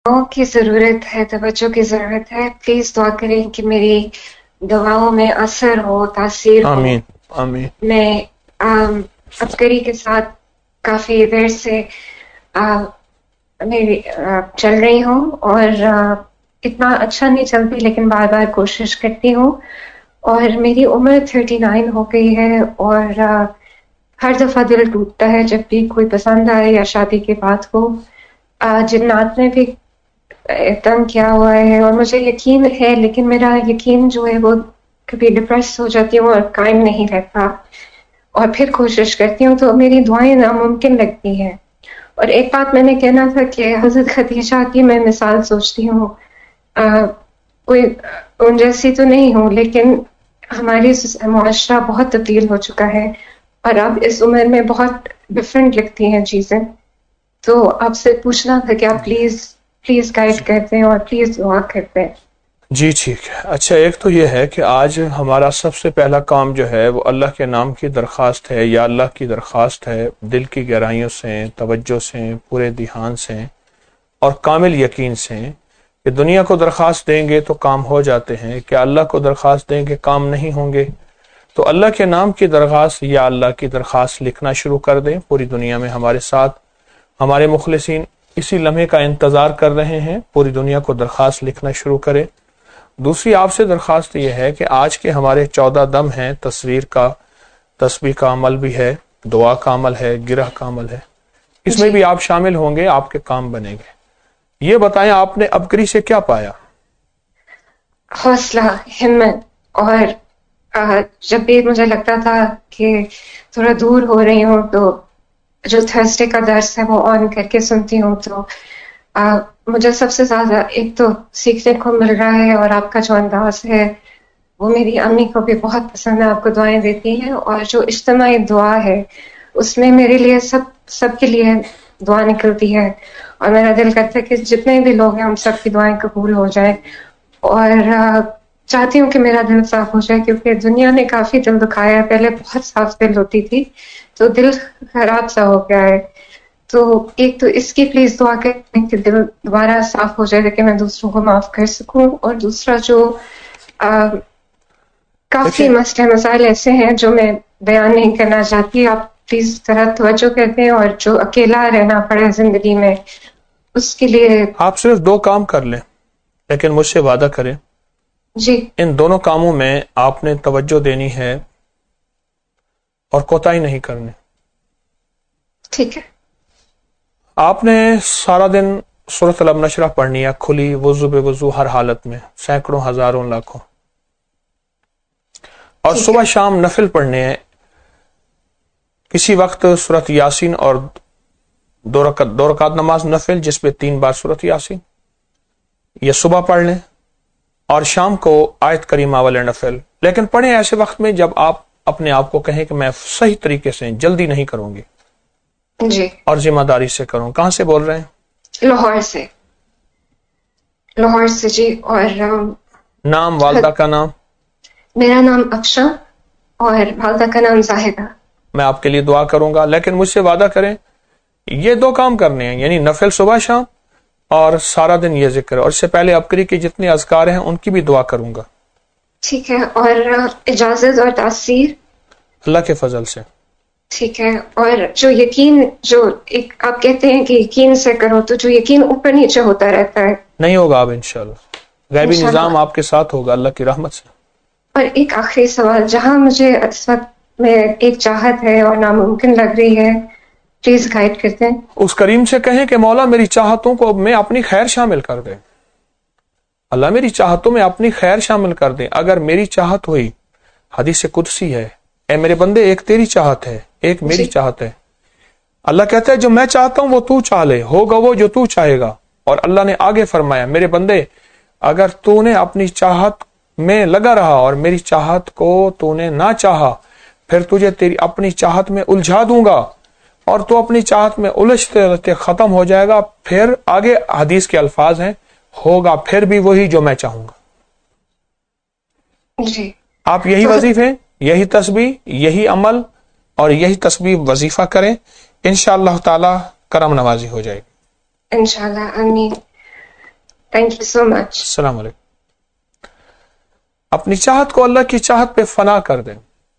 دعاؤں کی ضرورت ہے، توجہ کی ضرورت ہے. پلیز دعا کریں کہ میری دعاؤں میں اثر ہو، تاثیر ہو. آمین آمین. میں عبقری کے ساتھ کافی دیر سے میری چل رہی ہوں اور اتنا اچھا نہیں چلتی، لیکن بار بار کوشش کرتی ہوں. اور میری عمر 39 ہو گئی ہے، اور ہر دفعہ دل ٹوٹتا ہے جب بھی کوئی پسند آئے یا شادی کی بات ہو. جنات نے بھی تنگ کیا ہوا ہے، اور مجھے یقین ہے، لیکن میرا یقین جو ہے وہ کبھی ڈپریس ہو جاتی ہوں اور قائم نہیں رہتا، اور پھر کوشش کرتی ہوں تو میری دعائیں ناممکن لگتی ہیں. اور ایک بات میں نے کہنا تھا کہ حضرت خدیجہ کی میں مثال سوچتی ہوں. کوئی ان جیسی تو نہیں ہوں، لیکن ہماری معاشرہ بہت تبدیل ہو چکا ہے، اور اب اس عمر میں بہت ڈفرینٹ لگتی ہیں چیزیں. تو آپ سے پوچھنا تھا کہ آپ پلیز گائیڈ کرتے ہیں اور پلیز دعا کرتے ہیں. جی ٹھیک ہے. اچھا، ایک تو یہ ہے کہ آج ہمارا سب سے پہلا کام جو ہے وہ اللہ کے نام کی درخواست ہے، یا اللہ کی درخواست ہے، دل کی گہرائیوں سے، توجہ سے، پورے دھیان سے اور کامل یقین سے، کہ دنیا کو درخواست دیں گے تو کام ہو جاتے ہیں، کہ اللہ کو درخواست دیں گے کام نہیں ہوں گے. تو اللہ کے نام کی درخواست یا اللہ کی درخواست لکھنا شروع کر دیں. پوری دنیا میں ہمارے ساتھ ہمارے مخلصین اسی لمحے کا انتظار کر رہے ہیں. پوری دنیا کو درخواست لکھنا شروع کریں. دوسری آپ سے درخواست یہ ہے کہ آج کے ہمارے 14 دم ہیں، تصویر کا، تسبیح کا عمل بھی ہے، دعا کا عمل ہے، گرہ کا عمل ہے. اس میں بھی آپ شامل ہوں گے، آپ کے کام بنیں گے. یہ بتائیں آپ نے عبقری سے کیا پایا؟ حوصلہ، ہمت. اور جب بھی مجھے لگتا تھا کہ تھوڑا دور ہو رہی ہوں تو جو تھرسڈے کا درس ہے وہ آن کر کے سنتی ہوں، تو مجھے سب سے زیادہ ایک تو سیکھنے کو مل رہا ہے، اور آپ کا جو انداز ہے وہ میری امی کو بھی بہت پسند ہے، آپ کو دعائیں دیتی ہیں. اور جو اجتماعی دعا ہے اس میں میرے لیے سب کے لیے دعا نکلتی ہے، اور میرا دل کرتا ہے کہ جتنے بھی لوگ ہیں ہم سب کی دعائیں قبول ہو جائیں. اور چاہتی ہوں کہ میرا دل صاف ہو جائے، کیونکہ دنیا نے کافی دل دکھایا ہے. پہلے بہت صاف دل ہوتی تھی، تو دل خراب سا ہو گیا ہے. تو ایک تو اس کی پلیز دعا کریں کہ دل دوبارہ صاف ہو جائے تاکہ میں دوسروں کو معاف کر سکوں. اور دوسرا جو کافی مسئلے مسائل ایسے ہیں جو میں بیان نہیں کرنا چاہتی، آپ پلیز ذرا توجہ کرتے ہیں. اور جو اکیلا رہنا پڑے زندگی میں، اس کے لیے آپ صرف 2 کام کر لیں، لیکن مجھ سے وعدہ کریں جی ان دونوں کاموں میں آپ نے توجہ دینی ہے اور کوتاہی نہیں کرنی. ٹھیک ہے. آپ نے سارا دن سورۃ الم نشرہ پڑھنی ہے، کھلی وضو بے وضو، ہر حالت میں، سینکڑوں، ہزاروں، لاکھوں. اور صبح شام نفل پڑھنے ہیں. کسی وقت سورۃ یاسین اور 2 رکعت نماز نفل جس میں 3 بار سورۃ یاسین، یہ صبح پڑھ لیں. اور شام کو آیت کریمہ والے نفل، لیکن پڑھیں ایسے وقت میں جب آپ اپنے آپ کو کہیں کہ میں صحیح طریقے سے جلدی نہیں کروں گی جی، اور ذمہ داری سے کروں. کہاں سے بول رہے ہیں؟ لاہور سے جی. اور نام، والدہ کا نام؟ میرا نام افشاں اور والدہ کا نام زاہدہ. میں آپ کے لیے دعا کروں گا، لیکن مجھ سے وعدہ کریں یہ 2 کام کرنے ہیں، یعنی نفل صبح شام اور سارا دن یہ ذکر. اور اس سے پہلے عبقری کے جتنے اذکار ہیں ان کی بھی دعا کروں گا. ٹھیک ہے. اور اجازت اور تاثیر اللہ کے فضل سے. ٹھیک ہے. اور جو یقین، جو ایک آپ کہتے ہیں کہ یقین سے کرو، تو جو یقین اوپر نیچے ہوتا رہتا ہے نہیں ہوگا اب انشاءاللہ، غیبی نظام آپ کے ساتھ ہوگا اللہ کی رحمت سے. اور ایک آخری سوال، جہاں مجھے اس وقت میں ایک چاہت ہے اور ناممکن لگ رہی ہے، پلیز گائیڈ کرتے ہیں. اس کریم سے کہیں کہ مولا میری چاہتوں کو میں اپنی خیر شامل کر دیں. اللہ میری چاہتوں میں اپنی خیر شامل کر دیں. اگر میری چاہت ہوئی، حدیث قدسی ہے، اے میرے بندے ایک تیری چاہت ہے، ایک میری چاہت ہے. اللہ کہتا ہے جو میں چاہتا ہوں وہ تو چاہ لے، ہوگا وہ جو تو چاہے گا. اور اللہ نے آگے فرمایا میرے بندے اگر تو نے اپنی چاہت میں لگا رہا اور میری چاہت کو تو نے نہ چاہا، پھر تجھے تیری اپنی چاہت میں الجھا دوں گا اور تو اپنی چاہت میں الجھتے رہتے ختم ہو جائے گا. پھر آگے حدیث کے الفاظ ہیں، ہوگا پھر بھی وہی جو میں چاہوں گا. جی، آپ یہی وظیفے، یہی تسبیح، یہی عمل اور یہی تسبیح وظیفہ کریں، انشاءاللہ تعالی کرم نوازی ہو جائے گی. انشاءاللہ. آمین. Thank you so much. السلام علیکم. اپنی چاہت کو اللہ کی چاہت پہ فنا کر دیں.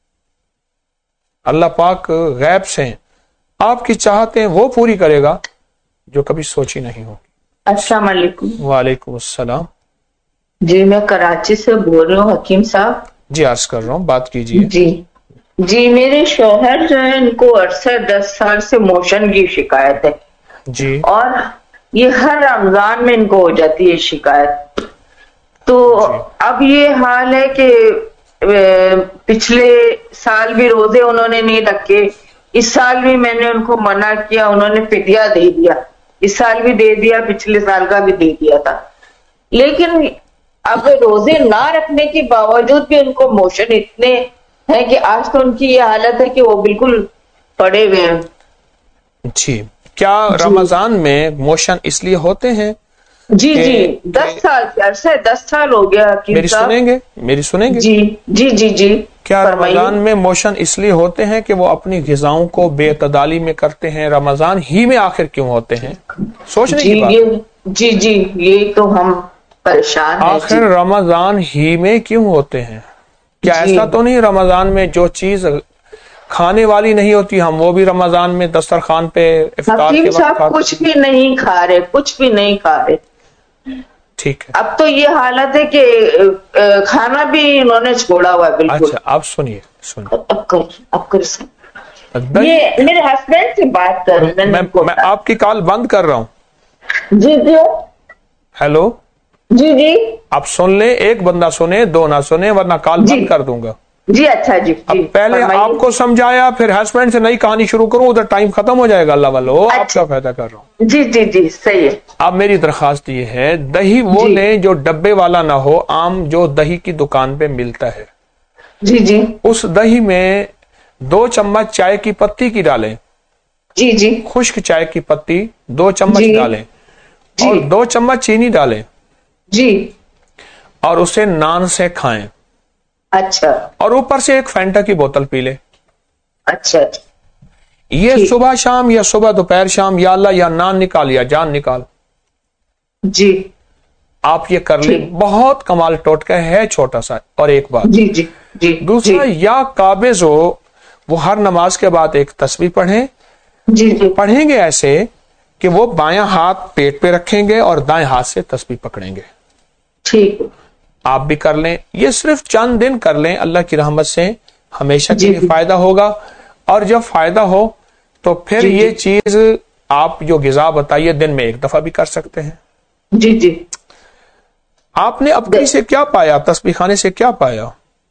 اللہ پاک غیب سے آپ کی چاہتیں وہ پوری کرے گا جو کبھی سوچی نہیں ہوگی. السلام علیکم. وعلیکم السلام. جی میں کراچی سے بول رہا ہوں حکیم صاحب. جی عرض کر رہا ہوں، بات کیجیے. جی میرے شوہر جو ہے ان کو عرصہ 10 سال سے موشن کی شکایت ہے جی. اور یہ ہر رمضان میں ان کو ہو جاتی ہے شکایت. تو اب یہ حال ہے کہ پچھلے سال بھی روزے انہوں نے نہیں رکھے، اس سال بھی میں نے ان کو منع کیا، انہوں نے فدیہ دے دیا، اس سال بھی دے دیا، پچھلے سال کا بھی دے دیا تھا. لیکن اب روزے نہ رکھنے کے باوجود بھی ان کو موشن اتنے ہیں کہ آج تو ان کی یہ حالت ہے کہ وہ بالکل پڑے ہوئے ہیں. جی کیا رمضان میں موشن اس لیے ہوتے ہیں؟ جی 10 سال عرصہ 10 سال ہو گیا. میری سنیں گے؟ جی کیا رمضان میں موشن اس لیے ہوتے ہیں کہ وہ اپنی غذاؤں کو بے اعتدالی میں کرتے ہیں؟ رمضان ہی میں آخر کیوں ہوتے ہیں؟ سوچنے کی بات. جی یہ تو ہم پریشان ہیں. آخر رمضان ہی میں کیوں ہوتے ہیں؟ کیا ایسا تو نہیں رمضان میں جو چیز کھانے والی نہیں ہوتی ہم وہ بھی رمضان میں دسترخوان پہ افطار کے وقت کچھ بھی نہیں کھا رہے. ٹھیک ہے. اب تو یہ حالت ہے کہ کھانا بھی انہوں نے چھوڑا ہوا ہے بالکل. اچھا اب سنیے. یہ میرے ہسبینڈ سے بات کر رہے ہیں. میں آپ کی کال بند کر رہا ہوں. جی ہیلو. جی آپ سن لیں، ایک بندہ سنے، دو نہ سنے، ورنہ کال بند کر دوں گا. جی اچھا جی. اب پہلے آپ کو سمجھایا پھر ہسبینڈ سے نئی کہانی شروع کروں، ادھر ٹائم ختم ہو جائے گا. اللہ والو آپ کا فائدہ کر رہا ہوں. جی صحیح ہے. اب میری درخواست یہ ہے دہی وہ لیں جو ڈبے والا نہ ہو، عام جو دہی کی دکان پہ ملتا ہے. جی اس دہی میں 2 چمچ چائے کی پتی کی ڈالیں. جی خشک چائے کی پتی 2 چمچ ڈالیں اور 2 چمچ چینی ڈالیں. جی اور اسے نان سے کھائیں. اچھا. اور اوپر سے ایک فینٹا کی بوتل پی لیں. اچھا. یہ صبح شام یا صبح دوپہر شام، یا اللہ یا نان نکال یا جان نکال. جی آپ یہ کر لیں. بہت کمال ٹوٹکا ہے، چھوٹا سا. اور ایک بات جی دوسرا، یا قابض ہو وہ ہر نماز کے بعد ایک تسبیح پڑھیں. جی پڑھیں گے ایسے کہ وہ بایاں ہاتھ پیٹ پہ رکھیں گے اور دائیں ہاتھ سے تسبیح پکڑیں گے. ٹھیک. آپ بھی کر لیں. یہ صرف چند دن کر لیں، اللہ کی رحمت سے ہمیشہ کے لیے فائدہ ہوگا. اور جب فائدہ ہو تو پھر یہ چیز آپ جو غذا بتائیے دن میں ایک دفعہ بھی کر سکتے ہیں. جی آپ نے اپنی سے کیا پایا؟ تسبیح خانے سے کیا پایا؟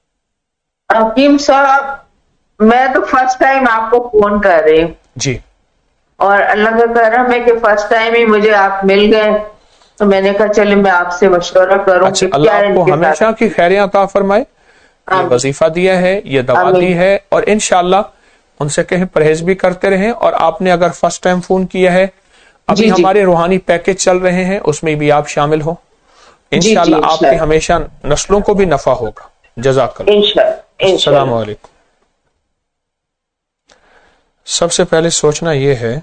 حکیم صاحب میں تو فرسٹ ٹائم آپ کو فون کر رہی ہوں. جی. اور اللہ کا کرم ہے کہ فرسٹ ٹائم ہی مجھے آپ مل گئے، تو میں نے کہا چلے میں آپ سے مشورہ کروں. اچھا اللہ آپ کو ہمیشہ کی خیریاں عطا فرمائے. یہ وظیفہ دیا ہے، یہ دوا دی ہے، اور انشاءاللہ ان سے کہیں پرہیز بھی کرتے رہیں. اور آپ نے اگر فرسٹ ٹائم فون کیا ہے، ابھی ہمارے روحانی پیکج چل رہے ہیں، اس میں بھی آپ شامل ہو. انشاءاللہ آپ کی ہمیشہ نسلوں کو بھی نفع ہوگا. جزاک اللہ. السلام علیکم. سب سے پہلے سوچنا یہ ہے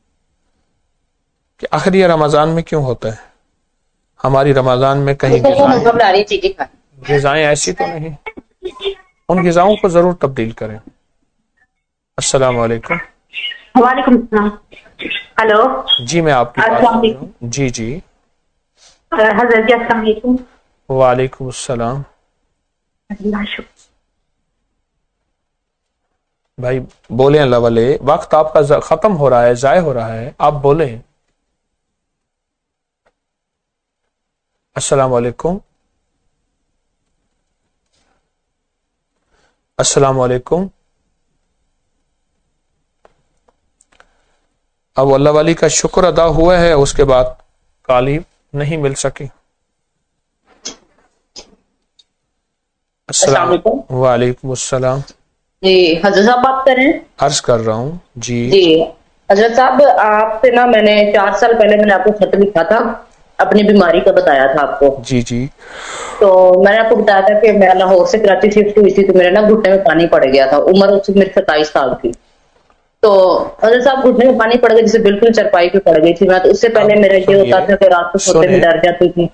کہ آخر یہ رمضان میں کیوں ہوتا ہے. ہماری رمضان میں کہیں غذائیں ایسی تو نہیں، ان غذاؤں کو ضرور تبدیل کریں. السلام علیکم. وعلیکم السلام. ہلو. جی میں آپ کی بات کر رہا ہوں. جی حضرت جی السلام علیکم. وعلیکم السلام. بھائی بولیں اللہ والے، وقت آپ کا ختم ہو رہا ہے، ضائع ہو رہا ہے، آپ بولیں. السلام علیکم. السلام علیکم. اب اللہ والی کا شکر ادا ہوا ہے، اس کے بعد کالی نہیں مل سکی. السلام علیکم. وعلیکم السلام. جی حضرت صاحب بات کر رہے ہیں؟ عرض کر رہا ہوں. جی حضرت صاحب آپ سے میں نے 4 سال پہلے میں نے آپ کو خط لکھا تھا، اپنی بیماری کا بتایا تھا آپ کو. جی تو میں نے آپ کو بتایا تھا کہ میں لاہور سے کراچی شفٹ ہوئی تھی، تو میرے گھٹنے میں پانی پڑ گیا تھا. عمر اس میری 27 سال تھی. تو حضرت صاحب گھٹنے میں پانی پڑ گیا، جسے بالکل چرپائی پہ پڑ گئی تھی میں، تو اس سے پہلے میرا یہ ہوتا تھا کہ رات کو سوتے میں ڈر جاتی تھی،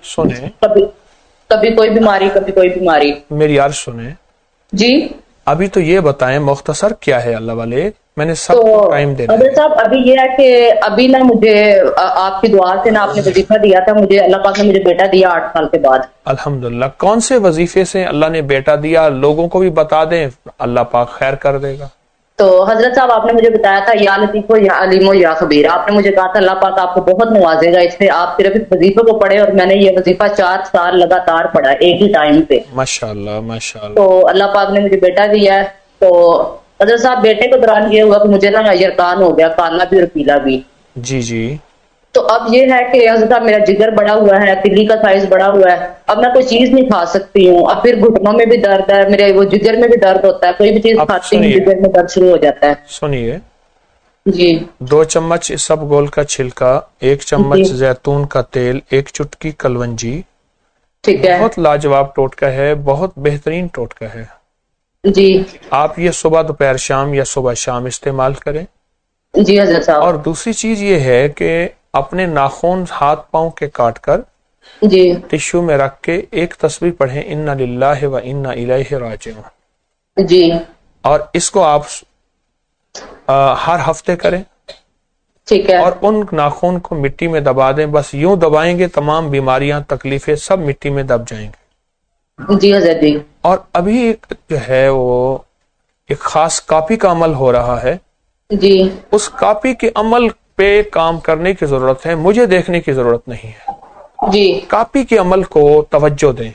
کبھی کوئی بیماری کبھی کوئی بیماری. میری عرض سنیں جی ابھی تو یہ بتائیں مختصر کیا ہے اللہ والے، میں نے سب تو کو ٹائم دینا ہے. حضرت صاحب ابھی یہ ہے کہ ابھی نا مجھے آپ کی دعا سے نا آپ نے وظیفہ دیا تھا مجھے، اللہ پاک نے مجھے بیٹا دیا 8 سال کے بعد. الحمدللہ. کون سے وظیفے سے اللہ نے بیٹا دیا لوگوں کو بھی بتا دیں، اللہ پاک خیر کر دے گا. تو حضرت صاحب آپ نے مجھے بتایا تھا یا لطیف ہو یا علیم ہو یا خبیر، آپ نے مجھے کہا تھا اللہ پاک آپ کو بہت نوازے گا، اس لیے آپ صرف اس وظیفے کو پڑھے، اور میں نے یہ وظیفہ 4 سال لگاتار پڑھا ایک ہی ٹائم پہ. ماشاءاللہ ماشاءاللہ. تو اللہ پاک نے مجھے بیٹا دیا ہے. تو حضرت صاحب بیٹے کے دوران یہ ہوا کہ مجھے نا یرقان ہو گیا، کالا بھی اور پیلا بھی. جی جی. تو اب یہ ہے کہ حضرت صاحب میرا جگر بڑا ہوا ہے، تلی کا سائز بڑا ہوا ہے، اب میں کوئی چیز نہیں کھا سکتی ہوں، اب پھر گھٹنوں میں بھی درد ہے، میرے وہ جگر میں بھی درد ہوتا ہے، کوئی بھی چیز کھاتی ہوں جگر میں درد شروع ہو جاتا ہے. سنیے جی 2 چمچ اسبگول کا چھلکا، 1 چمچ زیتون کا تیل، 1 چٹکی کلونجی. ٹھیک ہے بہت لاجواب ٹوٹکا ہے، بہت بہترین ٹوٹکا ہے. جی آپ یہ صبح دوپہر شام یا صبح شام استعمال کریں. جی حضرت صاحب. اور دوسری چیز یہ ہے کہ اپنے ناخن ہاتھ پاؤں کے کاٹ کر جی ٹشو میں رکھ کے ایک تسبیح پڑھیں، انا للہ و انا الیہ راجعون. جی اور اس کو آپ ہر ہفتے کریں. ٹھیک ہے. اور ان ناخن کو مٹی میں دبا دیں، بس یوں دبائیں گے تمام بیماریاں تکلیفیں سب مٹی میں دب جائیں گے. جی حضرت جی. اور ابھی ایک جو ہے وہ ایک خاص کاپی کا عمل ہو رہا ہے. جی اس کاپی کے عمل پہ کام کرنے کی ضرورت ہے، مجھے دیکھنے کی ضرورت نہیں ہے. جی کاپی کے عمل کو توجہ دیں،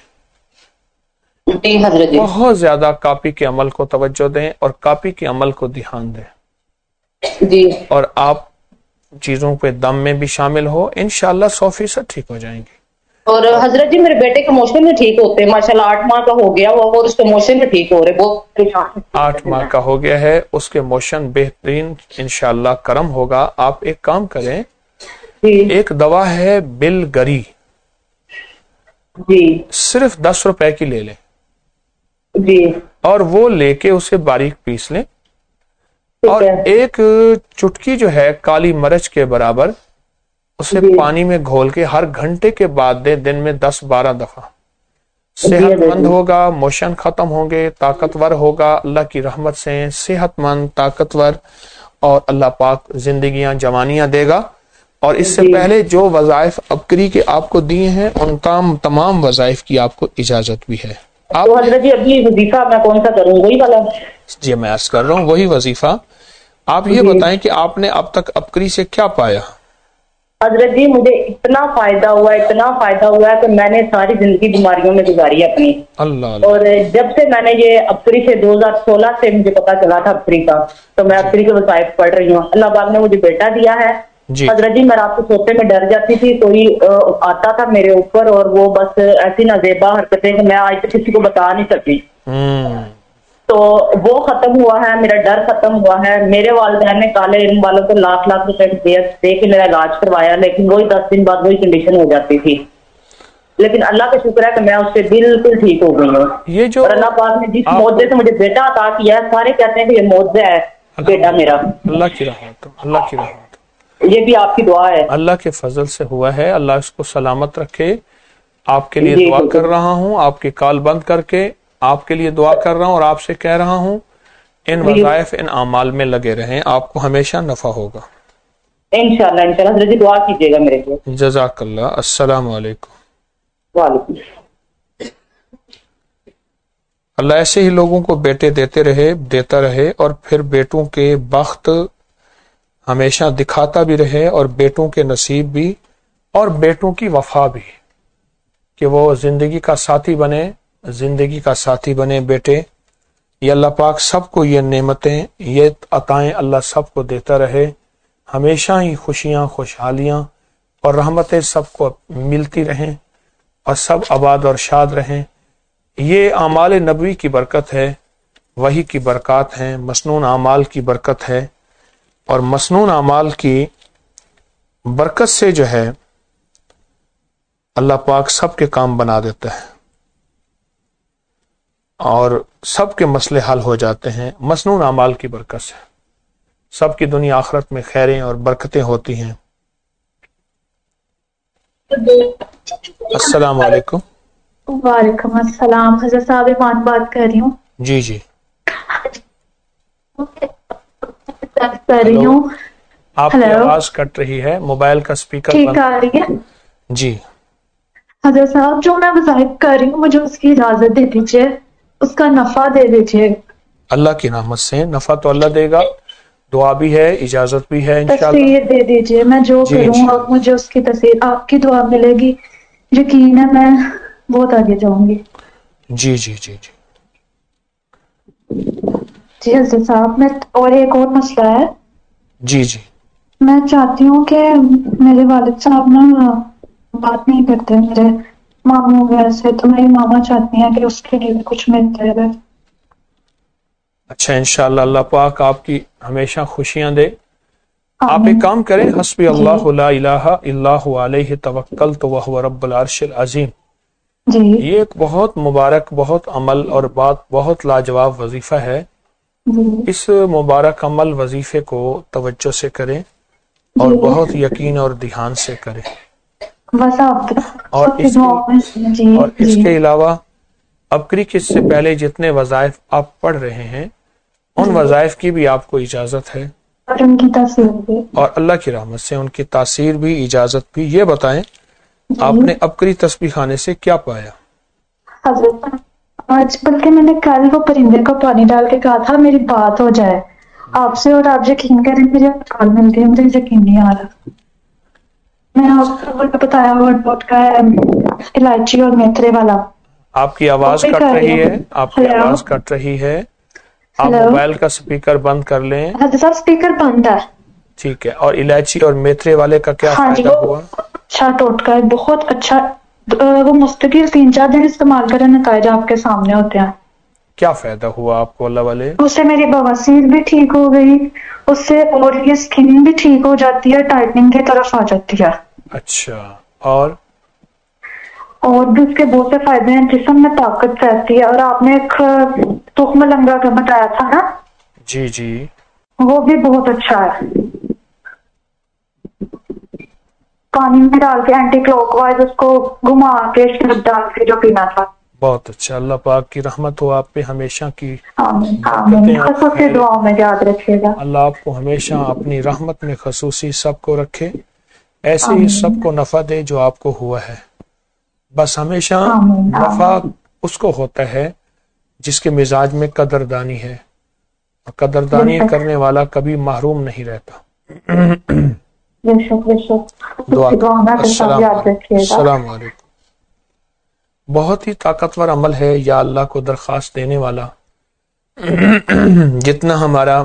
جی حضرت جی. بہت زیادہ کاپی کے عمل کو توجہ دیں اور کاپی کے عمل کو دھیان دیں. جی اور آپ چیزوں پہ دم میں بھی شامل ہو، انشاءاللہ 100% ٹھیک ہو جائیں گے. اور حضرت جی میرے بیٹے کے موشن بھی ٹھیک ہوتے ہیں ماشاءاللہ، 8 ماہ کا ہو گیا وہ، اور اس کے موشن بھی ٹھیک ہو رہے وہ 8 ماہ کا ہو گیا ہے، اس کے موشن بہترین انشاءاللہ کرم ہوگا. آپ ایک کام کریں، جی ایک دوا ہے بل گری، جی صرف 10 روپے کی لے لیں جی اور وہ لے کے اسے باریک پیس لیں. اور ایک چٹکی جو ہے کالی مرچ کے برابر اسے پانی میں گھول کے ہر گھنٹے کے بعد دے، دن میں 10-12 دفعہ. صحت مند ہوگا، موشن ختم ہوں گے، طاقتور ہوگا، اللہ کی رحمت سے صحت مند طاقتور، اور اللہ پاک زندگیاں جوانیاں دے گا. اور اس سے پہلے جو وظائف ابکری کے آپ کو دیے ہیں ان تمام وظائف کی آپ کو اجازت بھی ہے. تو حضرت جی ابھی وظیفہ میں کون سا کروں، وہی والا؟ جی میں عرض کر رہا ہوں وہی وظیفہ. آپ یہ بتائیں کہ آپ نے اب تک ابکری سے کیا پایا؟ حضرت جی مجھے اتنا فائدہ ہوا ہے کہ میں نے ساری زندگی بیماریوں میں گزاری ہے اپنی. اللہ. اور جب سے میں نے یہ ابکری سے 2016 سے مجھے پتا چلا تھا ابکری کا، تو میں ابکری کے وظائف پڑھ رہی ہوں. اللہ پاک نے مجھے بیٹا دیا ہے. حضرت جی میں رات کو سوتے میں ڈر جاتی تھی، کوئی آتا تھا میرے اوپر اور وہ بس ایسی نازیبا حرکتیں کہ میں آج تک کسی کو بتا نہیں سکتی. تو وہ ختم ہوا ہے، میرا ڈر ختم ہوا ہے. میرے والدین نے کالے علم والوں کو لاکھ روپے دے کے میرا علاج کروایا، لیکن وہی 10 دن بعد وہی کنڈیشن ہو جاتی تھی. لیکن اللہ کا شکر ہے کہ میں اس سے بالکل ٹھیک ہو گئی ہوں. اور اللہ پاک نے جس معجزے سے مجھے بیٹا عطا کیا ہے، سارے کہتے ہیں کہ یہ معجزہ ہے بیٹا میرا. اللہ کی رحمت، اللہ کی رحمت، یہ بھی آپ کی دعا ہے. اللہ کے فضل سے ہوا ہے. اللہ اس کو سلامت رکھے. آپ کے لیے دعا کر رہا ہوں، آپ کی کال بند کر کے آپ کے لیے دعا کر رہا ہوں اور آپ سے کہہ رہا ہوں ان وظائف ان اعمال میں لگے رہیں، آپ کو ہمیشہ نفع ہوگا انشاءاللہ. انشاءاللہ حضرت دعا کیجیے گا میرے لیے. جزاک اللہ. السلام علیکم. وعلیکم. اللہ ایسے ہی لوگوں کو بیٹے دیتا رہے اور پھر بیٹوں کے بخت ہمیشہ دکھاتا بھی رہے، اور بیٹوں کے نصیب بھی اور بیٹوں کی وفا بھی، کہ وہ زندگی کا ساتھی بنے بیٹے. یہ اللہ پاک سب کو یہ نعمتیں، یہ عطائیں اللہ سب کو دیتا رہے. ہمیشہ ہی خوشیاں، خوشحالیاں اور رحمتیں سب کو ملتی رہیں اور سب آباد اور شاد رہیں. یہ اعمال نبوی کی برکت ہے، وحی کی برکات ہیں، مسنون اعمال کی برکت ہے. اور مسنون اعمال کی برکت سے جو ہے اللہ پاک سب کے کام بنا دیتا ہے اور سب کے مسئلے حل ہو جاتے ہیں مسنون اعمال کی برکت سے. سب کی دنیا آخرت میں خیریں اور برکتیں ہوتی ہیں۔ السلام علیکم۔ وعلیکم السلام، حضرت صاحب ایمان بات کر رہی ہوں۔ جی جی کر رہی ہوں۔ آپ کی آواز کٹ رہی ہے، موبائل کا اسپیکر ٹھیک آ رہی ہے؟ جی حضرت صاحب جو میں وظائف کر رہی ہوں مجھے اس کی اجازت دے دیجیے، اس کا نفع دے دیجیے۔ اللہ کی رحمت سے نفع تو اللہ دے گا، دعا بھی ہے، اجازت بھی ہے انشاءاللہ۔ تصویر دے دیجیے، میں جو کروں اب مجھے اس کی تصویر، آپ کی دعا ملے گی، یقین ہے میں بہت آگے جاؤں گی۔ جی جی جی جی جی حضرت صاحب، میں اور ایک اور مسئلہ ہے۔ جی جی میں چاہتی ہوں کہ میرے والد صاحب نا بات نہیں کرتے میرے ماموں وغیرہ سے، تو میری ماما چاہتی ہیں کہ اس کے لیے بھی کچھ ملتا ہے۔ اچھا، انشاءاللہ اللہ پاک آپ کی ہمیشہ خوشیاں دے۔ آپ ایک کام کریں، حسبی اللہ لا الہ الا هو علیہ توکلت وہو رب العرش العظیم، یہ ایک بہت مبارک، بہت عمل اور بہت لاجواب وظیفہ ہے۔ اس مبارک عمل وظیفے کو توجہ سے کریں اور بہت یقین اور دھیان سے کریں، اور اس کے علاوہ ابکری کس سے پہلے جتنے وظائف آپ پڑھ رہے ہیں ان وظائف کی بھی آپ کو اجازت ہے، اور ان کی تاثیر بھی، اور اللہ کی رحمت سے ان کی تاثیر بھی، اجازت بھی۔ یہ بتائیں آپ نے ابکری تسبیح خانے سے کیا پایا؟ حضرت آج بلکہ میں نے کل وہ پرندے کو پانی ڈال کے کہا تھا میری بات ہو جائے آپ سے، اور آپ یقین کریں میری کال مل گئی، مجھے یقین نہیں آ رہا۔ میں آپ کو بتایا ورڈ بوٹ کا ہے، الائچی اور میتھرے والا۔ آپ کی آواز کٹ رہی ہے، آپ کی آواز کٹ رہی ہے، آپ موبائل کا سپیکر بند کر لیں۔ حضرت صاحب سپیکر بند ہے۔ ٹھیک ہے، اور الائچی اور میتھرے والے کا کیا فائدہ ہوا؟ اچھا ٹوٹکا ہے، بہت اچھا، وہ مستقل 3-4 دن استعمال کریں، نتائج آپ کے سامنے ہوتے ہیں۔ کیا فائدہ ہوا آپ کو اللہ والے؟ اس سے میری بواسیر بھی ٹھیک ہو گئی، اس سے اور یہ سکن بھی ٹھیک ہو جاتی ہے، ٹائٹننگ کی طرف آ جاتی ہے۔ اچھا، اور بھی اس کے بہت سے فائدے ہیں، جسم میں طاقت رہتی ہے، اور آپ نے ایک تخم لنگا کا بتایا تھا نا؟ جی جی، وہ بھی بہت اچھا ہے، پانی میں ڈال کے اینٹی کلوک وائز اس کو گھما کے شربت ڈال کے جو پینا تھا۔ بہت اچھا، اللہ پاک کی رحمت ہو آپ پہ ہمیشہ کی، خصوصی دعاؤں میں یاد رکھیے گا۔ اللہ آپ کو ہمیشہ اپنی رحمت میں خصوصی سب کو رکھے، ایسے ہی سب کو نفع دے جو آپ کو ہوا ہے۔ بس ہمیشہ نفع اس کو ہوتا ہے جس کے مزاج میں قدردانی ہے، اور قدردانی کرنے والا کبھی محروم نہیں رہتا۔ السلام علیکم۔ بہت ہی طاقتور عمل ہے یا اللہ کو درخواست دینے والا، جتنا ہمارا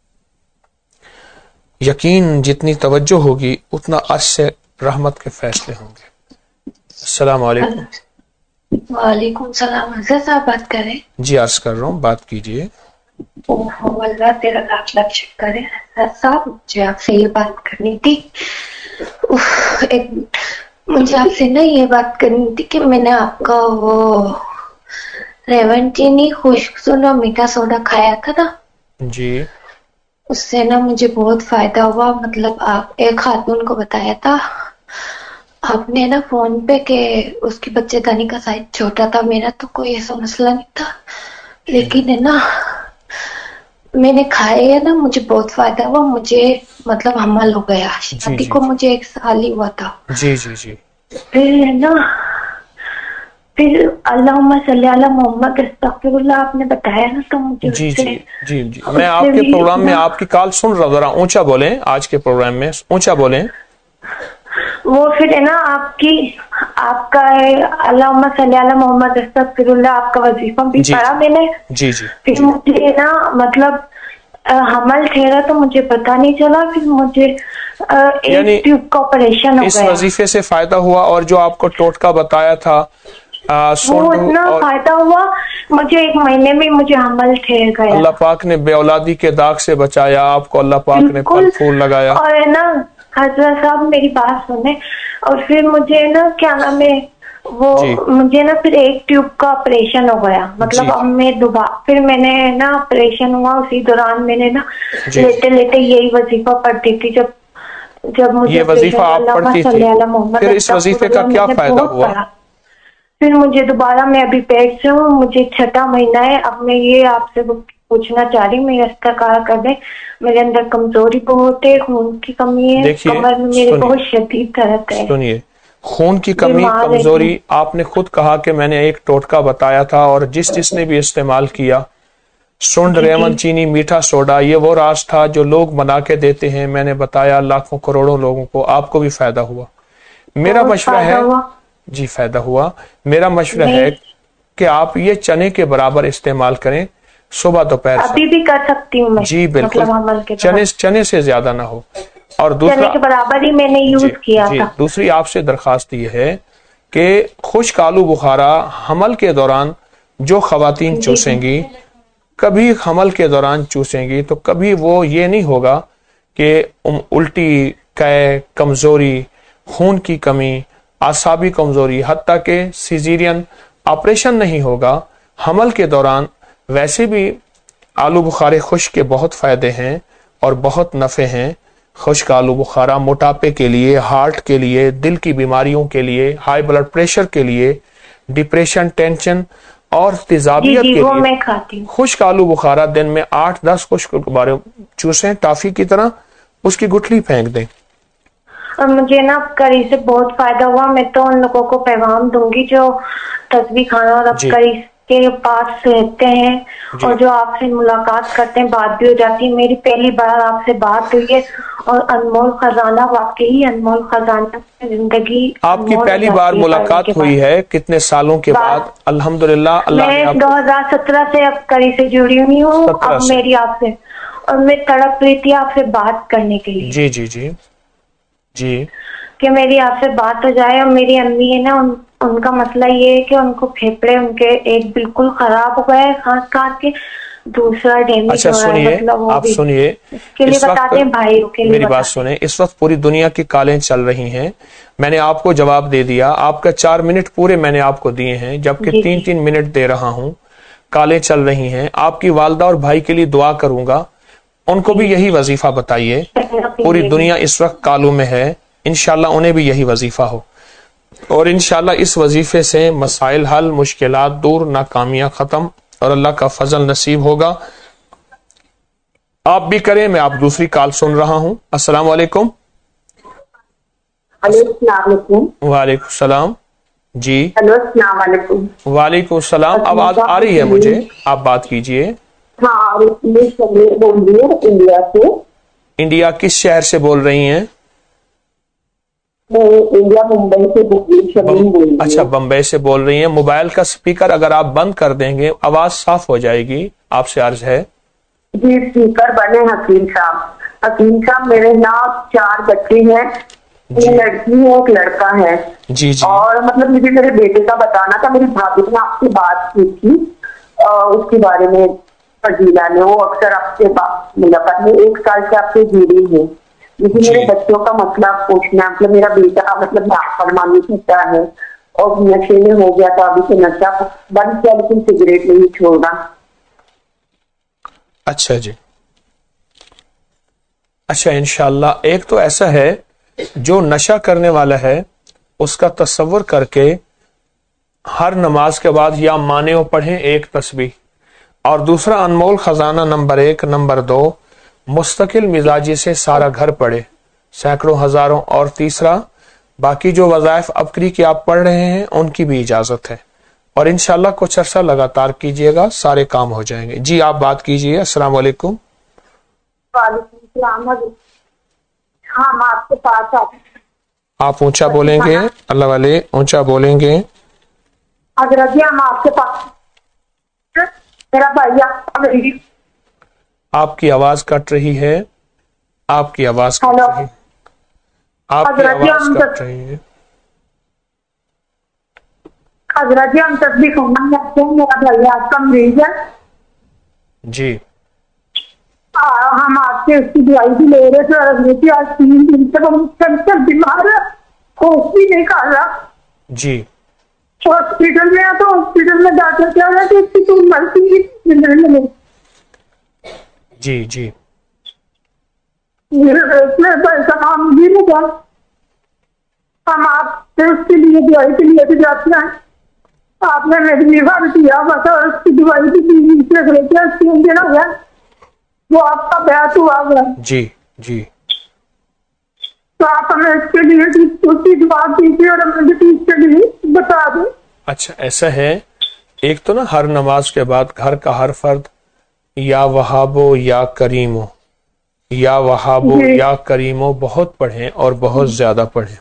یقین، جتنی توجہ ہوگی اتنا عرش سے رحمت کے فیصلے ہوں گے۔ السلام علیکم۔ وعلیکم السلام، حضرت صاحب بات کر رہے ہیں؟ جی عرض کر رہا ہوں، بات کیجئے۔ اللہ تیرا لاکھ لاکھ شکر ہے حضرت صاحب، مجھے آپ سے یہ بات کرنی تھی، مجھے آپ سے نا یہ بات کرنی تھی کہ میں نے آپ کا وہ ریون چینی خشک سونا میٹھا سوڈا کھایا تھا نا جی، اس سے نا مجھے بہت فائدہ ہوا، مطلب آپ ایک خاتون کو بتایا تھا آپ نے نا فون پہ کہ اس کی بچے دانی کا سائز چھوٹا تھا، میرا تو کوئی ایسا مسئلہ نہیں تھا، لیکن ہے نا میں نے کھائے ہے نا مجھے بہت فائدہ ہوا، مجھے مطلب حمل ہو گیا، شادی کو مجھے 1 سال ہی ہوا تھا۔ جی جی جی، پھر ہے نا پھر اللہم صلی علی محمد استغفر اللہ آپ نے بتایا نا تو مجھے جی جی جی جی، میں آپ کے پروگرام میں آپ کی کال سن رہا، ذرا اونچا بولیں، آج کے پروگرام میں اونچا بولیں۔ وہ پھر ہے نا آپ کا اللہم صلی علی محمد استغفر اللہ آپ کا وظیفہ بھی پڑھا میں نے، جی جی، پھر مجھے نا مطلب حمل ٹھہرا تو مجھے پتا نہیں چلا، پھر مجھے ایک ٹیوب کا آپریشن ہو گیا۔ اس وظیفے سے فائدہ ہوا، اور جو آپ کو ٹوٹکا بتایا تھا وہ اتنا فائدہ ہوا، مجھے 1 مہینے میں مجھے حمل ٹھہر گیا۔ اللہ پاک نے بے اولادی کے داغ سے بچایا آپ کو، اللہ پاک نے پھل پھول لگایا۔ اور ہے نا حضرت صاحب میری بات سنیں، اور پھر مجھے نا کیا نام ہے وہ مجھے نا پھر ایک ٹیوب کا آپریشن ہو گیا، مطلب اب میں دوبارہ پھر میں نے نا آپریشن ہوا، اسی دوران میں نے نا لیتے لیتے یہی وظیفہ پڑھتی تھی، جب مجھے یہ وظیفہ آپ پڑھتی تھی، پھر اس وظیفے کا کیا فائدہ ہوا؟ پھر مجھے دوبارہ، میں ابھی پیٹ سے ہوں، مجھے 6واں مہینہ ہے، اب میں یہ آپ سے پوچھنا چاہ رہی ہوں، میرا استقارہ کر دیں، میرے اندر کمزوری بہت ہے، خون کی کمی ہے، کمر میں میرے بہت شدید درد ہے۔ سنیے، خون کی کمی، کمزوری، آپ نے خود کہا کہ میں نے ایک ٹوٹکا بتایا تھا، اور جس نے بھی استعمال کیا، سنڈ، ریمن، چینی، میٹھا سوڈا، یہ وہ راز تھا جو لوگ بنا کے دیتے ہیں، میں نے بتایا لاکھوں کروڑوں لوگوں کو، آپ کو بھی فائدہ ہوا۔ میرا مشورہ ہے، جی فائدہ ہوا، میرا مشورہ ہے کہ آپ یہ چنے کے برابر استعمال کریں، صبح دوپہر، ابھی بھی کر سکتی ہوں میں؟ جی بالکل، چنے سے زیادہ نہ ہو۔ اور چنے کے برابر ہی میں نے یوز کیا تھا۔ دوسری آپ سے درخواست یہ ہے کہ خشک آلو بخارا حمل کے دوران جو خواتین چوسیں گی، کبھی حمل کے دوران چوسیں گی تو کبھی وہ یہ نہیں ہوگا کہ الٹی، قے، کمزوری، خون کی کمی، اعصابی کمزوری، حتیٰ کہ سیزیرین آپریشن نہیں ہوگا۔ حمل کے دوران ویسے بھی آلو بخارے خشک کے بہت فائدے ہیں اور بہت نفع ہیں۔ خشک آلو بخارا موٹاپے کے لیے، ہارٹ کے لیے، دل کی بیماریوں کے لیے، ہائی بلڈ پریشر کے لیے، ڈپریشن، ٹینشن اور تیزابیت کے لیے میں کھاتی ہوں۔ خشک آلو بخارا دن میں 8-10 خشک بارے چوسیں، ٹافی کی طرح، اس کی گٹھلی پھینک دیں۔ اور مجھے نا کری سے بہت فائدہ ہوا، میں تو ان لوگوں کو پیغام دوں گی جو تسبیح خانہ اور اب کری کے پاس رہتے ہیں اور جو آپ سے ملاقات کرتے ہیں، بات بھی ہو جاتی ہے۔ میری پہلی بار آپ سے بات ہوئی ہے اور انمول خزانہ، واقعی انمول خزانہ، زندگی آپ کی پہلی بار ملاقات ہوئی ہے کتنے سالوں کے بعد؟ الحمدللہ، اللہ نے 2017 سے اب کری سے جڑی ہوئی ہوں، اب میری آپ سے، اور میں تڑپ رہی تھی آپ سے بات کرنے کے لیے، جی جی جی جی، کہ میری آپ سے بات ہو جائے۔ اور میری امی ہے نا، ان کا مسئلہ یہ ہے کہ ان کو پھیپڑے ان کے ایک بالکل خراب ہو گئے کھانس کھانس کے، دوسرا ڈیمیج ہو رہا ہے، مطلب آپ سنیے، اس کے لیے بتاتے ہیں بھائیوں کے لیے، میری بات سنیں، اس وقت پوری دنیا کی کالیں چل رہی ہیں، میں نے آپ کو جواب دے دیا، آپ کا 4 منٹ پورے میں نے آپ کو دیے ہیں، جبکہ 3-3 منٹ دے رہا ہوں، کالیں چل رہی ہیں۔ آپ کی والدہ اور بھائی کے لیے دعا کروں گا، ان کو بھی یہی وظیفہ بتائیے، پوری دنیا اس وقت کالوں میں ہے، انشاءاللہ انہیں بھی یہی وظیفہ ہو، اور انشاءاللہ اس وظیفے سے مسائل حل، مشکلات دور، ناکامیاں ختم، اور اللہ کا فضل نصیب ہوگا۔ آپ بھی کریں، میں آپ دوسری کال سن رہا ہوں۔ السلام علیکم۔ وعلیکم السلام، جی ہلو، السلام علیکم۔ وعلیکم السلام، آواز آ رہی ہے مجھے، آپ بات کیجئے۔ ہاں، میں شمیر بول رہی ہوں انڈیا سے۔ انڈیا کس شہر سے بول رہی ہیں؟ میں انڈیا ممبئی سے بول رہی ہوں۔ اچھا، بمبئی سے بول رہی ہیں۔ موبائل کا سپیکر اگر آپ بند کر دیں گے آواز صاف ہو جائے گی، آپ سے عرض ہے۔ جی، سپیکر بنے حکیم صاحب۔ حکیم صاحب، میرے یہاں 4 بچے ہیں، 3 لڑکی ہے، 1 لڑکا ہے۔ جی جی، اور مطلب مجھے میرے بیٹے کا بتانا تھا، میری بھابھی نے آپ سے بات کی تھی اس کے بارے میں، فضیلہ نے، وہ اکثر آپ سے ملاقات میں 1 سال سے آپ سے جڑی ہے، لیکن میرے بچوں کا مسئلہ پوچھنا ہے۔ مطلب میرا بیٹا مطلب نافرمانی کرتا ہے اور نشے میں ہو گیا تھا، ابھی سے نشہ بند کیا لیکن سگریٹ نہیں چھوڑا۔ اچھا جی، اچھا، انشاءاللہ ایک تو ایسا ہے جو نشہ کرنے والا ہے، اس کا تصور کر کے ہر نماز کے بعد یا مانعوں پڑھیں 1 تسبیح، اور دوسرا انمول خزانہ نمبر 1، نمبر 2 مستقل مزاجی سے سارا گھر پڑھے، سینکڑوں ہزاروں، اور تیسرا باقی جو وظائف ابکری کی آپ پڑھ رہے ہیں ان کی بھی اجازت ہے، اور انشاءاللہ کچھ عرصہ لگاتار کیجئے گا، سارے کام ہو جائیں گے۔ جی آپ بات کیجئے۔ السلام علیکم۔ وعلیکم السلام۔ ہاں، میں آپ کے پاس آپ اونچا بولیں گے، اللہ والے اونچا بولیں گے۔ حضرت جی، ہم آپ کے پاس، میرا بھائی آپ کی آواز کٹ رہی ہے، آپ کی آواز کٹ رہی ہے، آپ کی آواز کٹ رہی ہے۔ حضرت جی، ہم تسبیح خونہ کرتے ہیں، میرا بھائی آپ کا مریض ہے جی، ہم آپ سے اس کی دوائی بھی لے رہے تھے، اور آج 3 دن سے ہم بیمار ہے، ہوش بھی نہیں کر رہا۔ جی، ہاسپٹل میں تو ہاسپٹل میں ڈاکٹر کیا ہے کہ اس کی کوئی مرضی نہیں. جی جی اس میں پیسہ ہم بھی نہیں تھا, ہم آپ سے اس کے لیے دوائی کے لیے بھی جاتے ہیں. آپ نے میری ریفر کیا بتا اس کی دوائی کی چیز سے تین دن ہو گیا وہ آپ کا بیعت ہوا ہوا. جی جی تو آپ ہمیں اس کے لیے اس کی دعا کیجیے اور ہمیں بھی اس کے لیے بتا دیں. اچھا ایسا ہے, ایک تو نا ہر نماز کے بعد گھر کا ہر فرد یا وہابو یا کریمو یا وہابو یا کریمو بہت پڑھیں اور بہت زیادہ پڑھیں.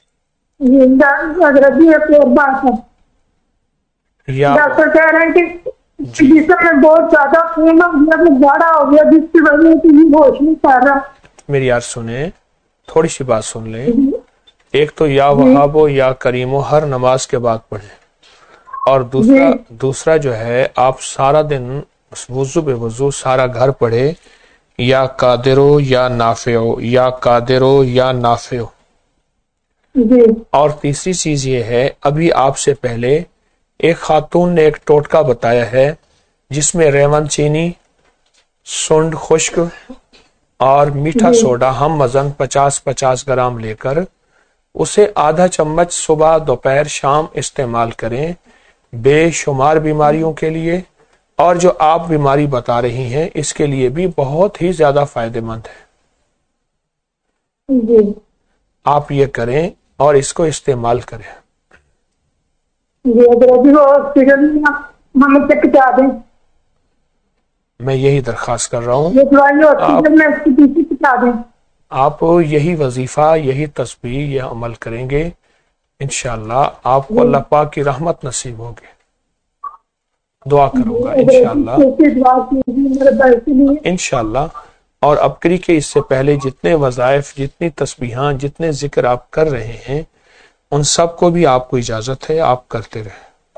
حضرت جی ایک اور بات ہے, ڈاکٹر کہہ رہے ہیں کہ جسم میں بہت زیادہ خون ہو گیا, گاڑا ہو گیا, جس کی وجہ سے ہوش نہیں پا رہا. میری یار سنیں, تھوڑی سی بات سن لیں. ایک تو یا وہابو یا کریمو ہر نماز کے بعد پڑھیں, اور دوسرا جو ہے آپ سارا دن وضو بے وضو سارا گھر پڑھے یا قادرو یا نافعو یا قادرو یا نافعو. اور تیسری چیز یہ ہے, ابھی آپ سے پہلے ایک خاتون نے ایک ٹوٹکا بتایا ہے جس میں ریون چینی, سنڈ خشک اور میٹھا سوڈا ہم وزن 50-50 گرام لے کر اسے آدھا چمچ صبح دوپہر شام استعمال کریں بے شمار بیماریوں کے لیے, اور جو آپ بیماری بتا رہی ہیں اس کے لیے بھی بہت ہی زیادہ فائدہ مند ہے. آپ یہ کریں اور اس کو استعمال کریں. میں یہی درخواست کر رہا ہوں, آپ یہی وظیفہ یہی تسبیح یہ عمل کریں گے انشاءاللہ آپ کو اللہ پاک کی رحمت نصیب ہوگی. دعا کروں گا انشاءاللہ. اور ابکری کے اس سے پہلے جتنے وظائف, جتنی تسبیحاں, جتنے ذکر آپ کر رہے ہیں ان سب کو بھی آپ کو اجازت ہے آپ کرتے رہیں.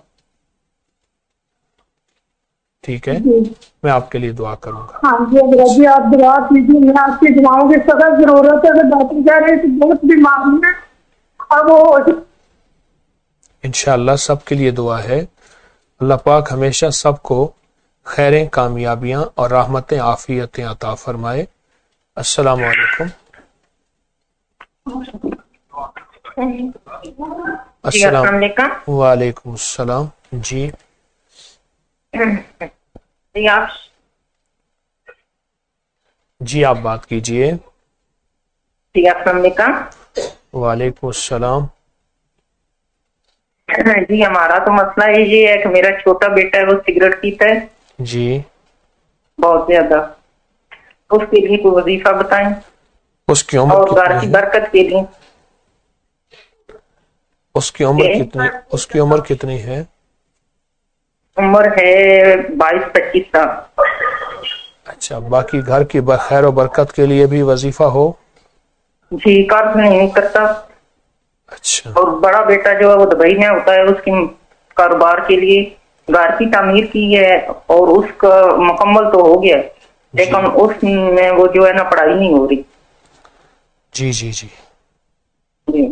ٹھیک ہے, میں آپ کے لیے دعا کروں گا. ہاں جی آپ دعا کیجیے, میں آپ کی دعاؤں کی سخت ضرورت ہے. ڈاکٹر کہہ رہے ہیں بہت بیماری ہے, اب وہ انشاءاللہ سب کے لیے دعا ہے. اللہ پاک ہمیشہ سب کو خیریں, کامیابیاں اور رحمتیں, عافیتیں عطا فرمائے. السلام علیکم. السلام علیکم. وعلیکم السلام. جی جی آپ بات کیجئے. جی السلام علیکم. وعلیکم السلام. جی ہمارا تو مسئلہ یہ ہے کہ میرا چھوٹا بیٹا ہے وہ سگریٹ پیتا ہے. جی بہت زیادہ. اس کے لیے کوئی وظیفہ بتائیں. اس کی عمر اور گھر کی برکت کے لیے. اس کی عمر کتنی ہے؟ عمر ہے 22-25 سال. اچھا, باقی گھر کی خیر و برکت کے لیے بھی وظیفہ ہو؟ جی قرض نہیں کرتا. اچھا. اور بڑا بیٹا جو ہے وہ دبئی میں ہوتا ہے, اس کی کاروبار کے لیے گھر کی تعمیر کی ہے اور اس کا مکمل تو ہو گیا, لیکن اس میں وہ جو ہے نا پڑھائی نہیں ہو رہی. جی جی جی جی.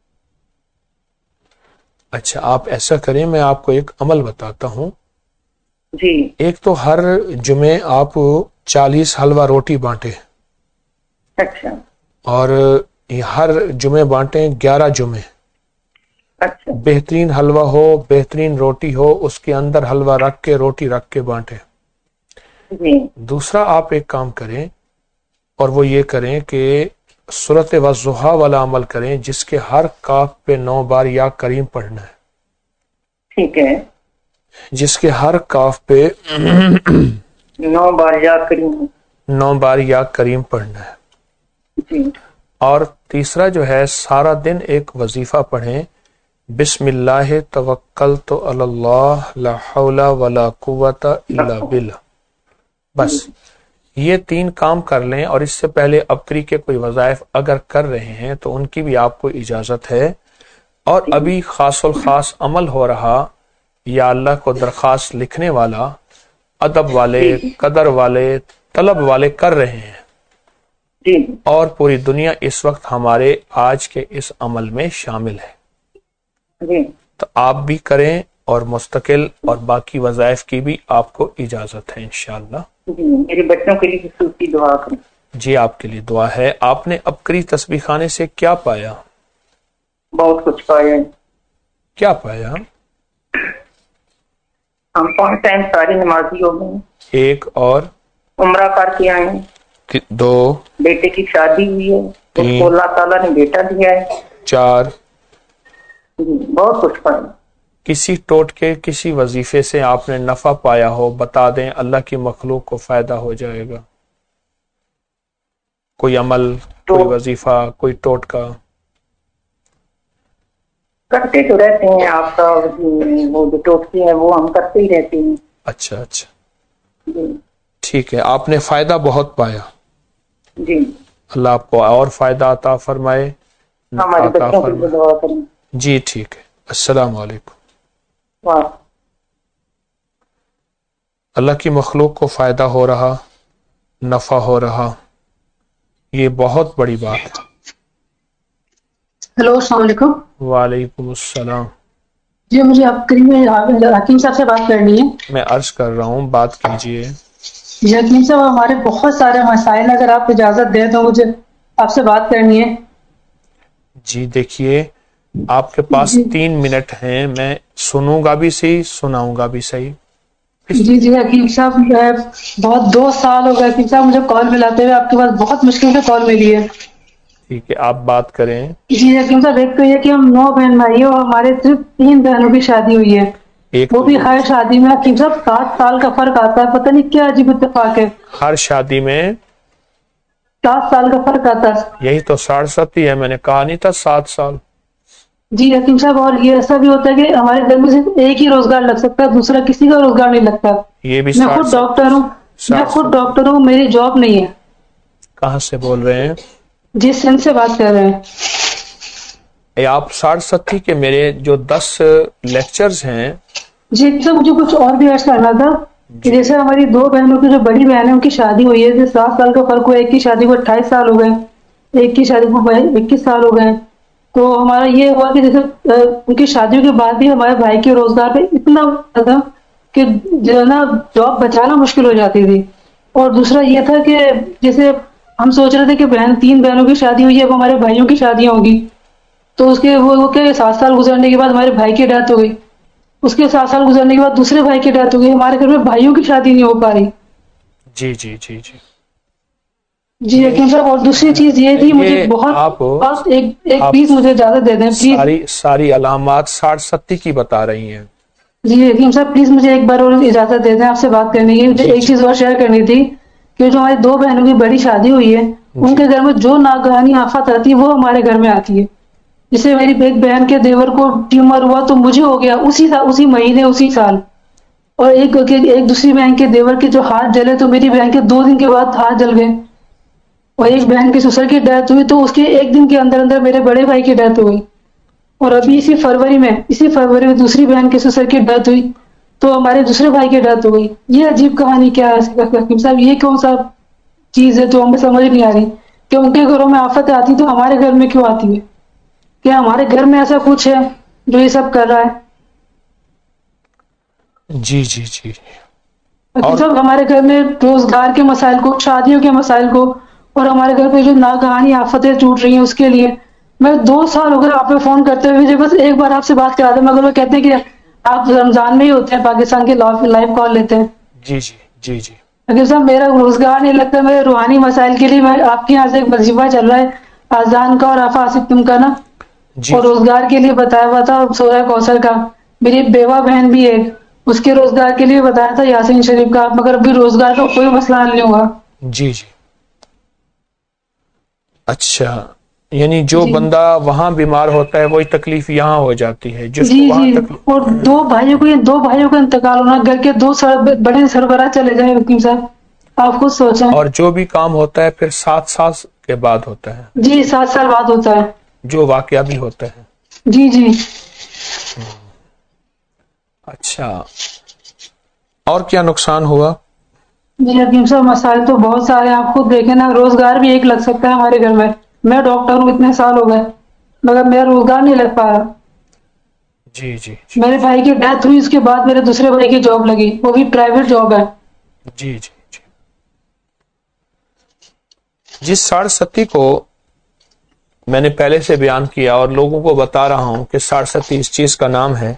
اچھا آپ ایسا کریں, میں آپ کو ایک عمل بتاتا ہوں. جی. ایک تو ہر جمعے آپ 40 حلوہ روٹی بانٹیں. اچھا. اور ہر جمعے بانٹیں 11 جمعے. اچھا. بہترین حلوہ ہو, بہترین روٹی ہو, اس کے اندر حلوہ رکھ کے روٹی رکھ کے بانٹیں. جی. دوسرا آپ ایک کام کریں اور وہ یہ کریں کہ سورۃ والضحیٰ والا عمل کریں جس کے ہر کاف پہ 9 بار یا کریم پڑھنا ہے. ٹھیک ہے. جس کے ہر کاف پہ 9 بار یا کریم 9 بار یا کریم پڑھنا ہے. جی. اور تیسرا جو ہے سارا دن ایک وظیفہ پڑھیں, بسم اللہ توکلت علی اللہ لا حول ولا قوت الا باللہ. بس یہ 3 کام کر لیں. اور اس سے پہلے ابکری کے کوئی وظائف اگر کر رہے ہیں تو ان کی بھی آپ کو اجازت ہے. اور ابھی خاص الخاص عمل ہو رہا, یا اللہ کو درخواست لکھنے والا, ادب والے, قدر والے, طلب والے کر رہے ہیں. اور پوری دنیا اس وقت ہمارے آج کے اس عمل میں شامل ہے. تو آپ بھی کریں اور مستقل اور باقی وظائف کی بھی آپ کو اجازت ہے انشاءاللہ. میرے بچوں کے لیے خصوصی دعا کریں. جی آپ کے لیے دعا ہے. آپ نے عبقری تسبیح خانے سے کیا پایا؟ بہت کچھ پایا. کیا پایا؟ ہم 5 ٹائم سارے نمازی ہو گئے. 1 اور عمرہ کر کے آئے ہیں. 2 بیٹے کی شادی ہوئی ہے. اس 3 کو اللہ تعالیٰ نے بیٹا دیا ہے. 4 بہت کچھ پایا. کسی ٹوٹکے کسی وظیفے سے آپ نے نفع پایا ہو بتا دیں، اللہ کی مخلوق کو فائدہ ہو جائے گا. کوئی عمل، کوئی وظیفہ، کوئی ٹوٹکا؟ کرتے تو رہتے ہیں آپ کا وہ جو ٹوٹکے ہیں وہ ہم کرتے ہی رہتے ہیں. اچھا ٹھیک ہے. آپ نے فائدہ بہت پایا. جی اللہ آپ کو اور فائدہ عطا فرمائے. ہمارے بچوں کے لیے دعا کریں. جی ٹھیک ہے. السلام علیکم. اللہ کی مخلوق کو فائدہ ہو رہا، نفع ہو رہا، یہ بہت بڑی بات ہے. ہیلو السلام علیکم. وعلیکم السلام. جی مجھے عبقری میں حکیم صاحب سے بات کرنی ہے. میں عرض کر رہا ہوں، بات کیجئے. جی حکیم صاحب ہمارے بہت سارے مسائل، اگر آپ اجازت دیں تو مجھے آپ سے بات کرنی ہے. جی دیکھیے آپ کے پاس 3 منٹ ہیں، میں سنوں گا بھی صحیح، سناؤں گا بھی صحیح. جی حکیم صاحب بہت 2 سال ہو گئے حکیم صاحب مجھے کال ملاتے ہوئے، آپ کے پاس بہت مشکل سے کال ملی ہے. ٹھیک ہے آپ بات کریں. جی حکیم صاحب ایک تو یہ کہ ہم 9 بہن بھائی ہیں اور ہمارے صرف 3 بہنوں کی شادی ہوئی ہے. وہ بھی ہر شادی میں حکیم صاحب 7 سال کا فرق آتا ہے. پتہ نہیں کیا عجیب اتفاق ہے. ہر شادی میں 7 سال کا فرق آتا ہے. یہی تو 67 ہی ہے، میں نے کہا نہیں تھا 7 سال. جی حکیم صاحب اور یہ ایسا بھی ہوتا ہے کہ ہمارے گھر میں صرف ایک ہی روزگار لگ سکتا ہے، دوسرا کسی کا روزگار نہیں لگتا. یہ بھی میں خود ڈاکٹر ہوں، میری جاب نہیں ہے. کہاں سے بول رہے ہیں؟ جی سندھ سے بات کر رہے ہیں. آپ 67 کے میرے جو 10 لیکچرز ہیں. جی مجھے کچھ اور بھی عرض کرنا تھا کہ جیسے ہماری 2 بہنوں کی جو بڑی بہن ہے ان کی شادی ہوئی ہے، 7 سال کا فرق ہوا. ایک کی شادی کو 28 سال ہو گئے، ایک کی شادی کو 21 سال ہو گئے. تو ہمارا یہ ہوا کہ جیسے ان کی شادیوں کے بعد بھی ہمارے بھائی کے روزگار پہ اتنا تھا کہ جو ہے نا جاب بچانا مشکل ہو جاتی تھی. اور دوسرا یہ تھا کہ جیسے ہم سوچ رہے تھے کہ 3 بہنوں کی شادی ہوئی ہے، اب ہمارے بھائیوں کی شادیاں ہوگی. تو اس کے وہ کہ 7 سال گزرنے کے بعد ہمارے بھائی کی ڈیتھ ہو گئی. اس کے 7 سال گزرنے کے بعد دوسرے بھائی کی ڈیتھ ہو گئی. ہمارے گھر میں بھائیوں کی شادی نہیں ہو پا رہی. جی حکیم صاحب اور دوسری چیز یہ تھی مجھے بہت ایک پلیز مجھے اجازت دے دیں پلیز. ساری علامات 60-70 کی بتا رہی ہیں. جی حکیم صاحب پلیز مجھے ایک بار اور اجازت دے دیں آپ سے بات کرنے کی. مجھے ایک چیز اور شیئر کرنی تھی کہ جو ہماری 2 بہنوں کی بڑی شادی ہوئی ہے ان کے گھر میں جو ناگہانی آفت آتی ہے وہ ہمارے گھر میں آتی ہے. جسے میری ایک بہن کے دیور کو ٹیومر ہوا تو مجھے ہو گیا اسی مہینے اسی سال. اور ایک دوسری بہن کے دیور کے جو ہاتھ جلے تو میری بہن کے 2 دن کے بعد ہاتھ جل گئے. اور ایک بہن کے سسر کی ڈیتھ ہوئی تو اس کے 1 دن کے اندر اندر میرے بڑے بھائی کی ڈیتھ ہوئی. اور ابھی اسی فروری میں دوسری بہن کے سسر کی ڈیتھ ہوئی تو ہمارے دوسرے بھائی کی ڈیتھ ہو گئی. یہ عجیب کہانی کیا ہے حکیم صاحب؟ یہ کون سا چیز ہے جو ہمیں سمجھ نہیں آ رہی کہ ان کے گھروں میں آفت آتی تو ہمارے گھر میں کیوں آتی ہے؟ کیا ہمارے گھر میں ایسا کچھ ہے جو یہ سب کر رہا ہے؟ جی صاحب ہمارے گھر میں روزگار کے مسائل کو، شادیوں کے مسائل کو، اور ہمارے گھر پہ جو ناگہانی آفتیں ٹوٹ رہی ہیں اس کے لیے میں 2 سال ہو گئے آپ پہ فون کرتے ہوئے. مجھے بس ایک بار آپ سے بات کرا دیں، مگر وہ کہتے ہیں کہ آپ رمضان میں ہی ہوتے ہیں، پاکستان کے لائیو کال لیتے ہیں. جی اگر صاحب میرا روزگار نہیں لگتا، میرے روحانی مسائل کے لیے میں آپ کے یہاں سے ایک وظیفہ چل رہا ہے آذان کا اور آفاسک تم کا نا، اور روزگار کے لیے بتایا ہوا تھا سورہ کوثر کا. میری بیوہ بہن بھی ہے، اس کے روزگار کے لیے بتایا تھا یاسین شریف کا، مگر ابھی روزگار کا کوئی مسئلہ نہیں ہوا. جی اچھا، یعنی جو بندہ وہاں بیمار ہوتا ہے وہی تکلیف یہاں ہو جاتی ہے. جی اور 2 بھائیوں کا انتقال ہونا، گھر کے 2 بڑے سربراہ چلے جائیں حکیم صاحب، آپ خود سوچیں. اور جو بھی کام ہوتا ہے پھر 7 سال کے بعد ہوتا ہے. جی 7 سال بعد ہوتا ہے. جو واقعہ بھی ہوتا ہے. جی اچھا، اور کیا نقصان ہوا؟ جی حکیم صاحب مسائل تو بہت سارے ہیں، آپ خود دیکھیں نا. روزگار بھی ایک لگ سکتا ہے ہمارے گھر میں ڈاکٹر ہوں، اتنے سال ہو گئے مگر میرا روزگار نہیں لگ پا رہا. جی جی میرے بھائی کی ڈیتھ ہوئی، اس کے بعد میرے دوسرے بھائی کی جاب لگی، وہ بھی پرائیویٹ جاب ہے. جی جی جی. جس 67 کو میں نے پہلے سے بیان کیا اور لوگوں کو بتا رہا ہوں کہ 67 اس چیز کا نام ہے،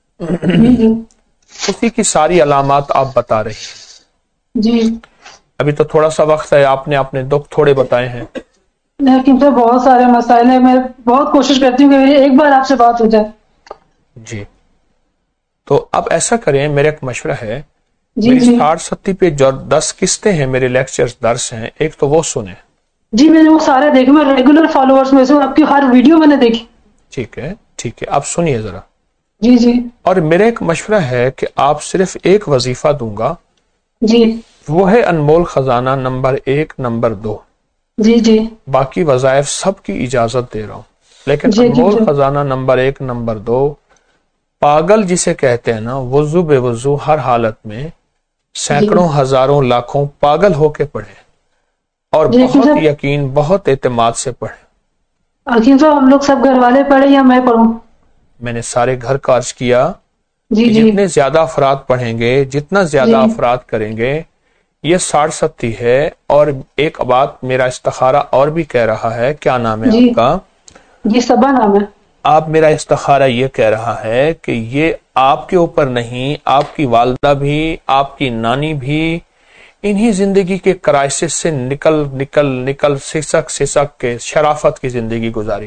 اسی کی ساری علامات آپ بتا رہی ہیں. جی ابھی تو تھوڑا سا وقت ہے، آپ نے اپنے دکھ تھوڑے بتائے ہیں، لیکن تو بہت سارے مسائل ہیں. میں بہت کوشش کرتی ہوں کہ میری ایک بار آپ سے بات ہو جائے. جی تو اب ایسا کریں، میرا ایک مشورہ ہے، جی میری جی 67 پہ جو 10 قسطیں ہیں میرے لیکچرز درس ہیں، ایک تو وہ سنیں. جی میں نے وہ سارے دیکھے، میں ریگولر فالوورز میں سے ہوں، آپ کی ہر ویڈیو میں نے دیکھی. ٹھیک ہے ٹھیک ہے، اب سنیے ذرا. جی جی اور میرا ایک مشورہ ہے کہ آپ صرف ایک وظیفہ دوں گا، جی وہ ہے انمول خزانہ نمبر 1 نمبر 2. جی جی باقی وظائف سب کی اجازت دے رہا ہوں، لیکن جی جی انمول خزانہ نمبر 1 نمبر 2 پاگل جسے کہتے ہیں نا، وضو بے وضو ہر حالت میں سینکڑوں ہزاروں لاکھوں پاگل ہو کے پڑھے اور جی بہت یقین بہت اعتماد سے پڑھے. حکیم صاحب ہم لوگ سب گھر والے پڑھے یا میں پڑھوں؟ میں نے سارے گھر کا عرض کیا جی کہ جی جتنے زیادہ افراد پڑھیں گے، جتنا زیادہ جی افراد کریں گے، یہ 67 ہے. اور ایک بات میرا استخارہ اور بھی کہہ رہا ہے، کیا نام ہے جی آپ کا؟ جی صبا نام ہے. آپ میرا استخارہ یہ کہہ رہا ہے کہ یہ آپ کے اوپر نہیں، آپ کی والدہ بھی، آپ کی نانی بھی انہی زندگی کے کرائسس سے نکل سسک کے شرافت کی زندگی گزاری.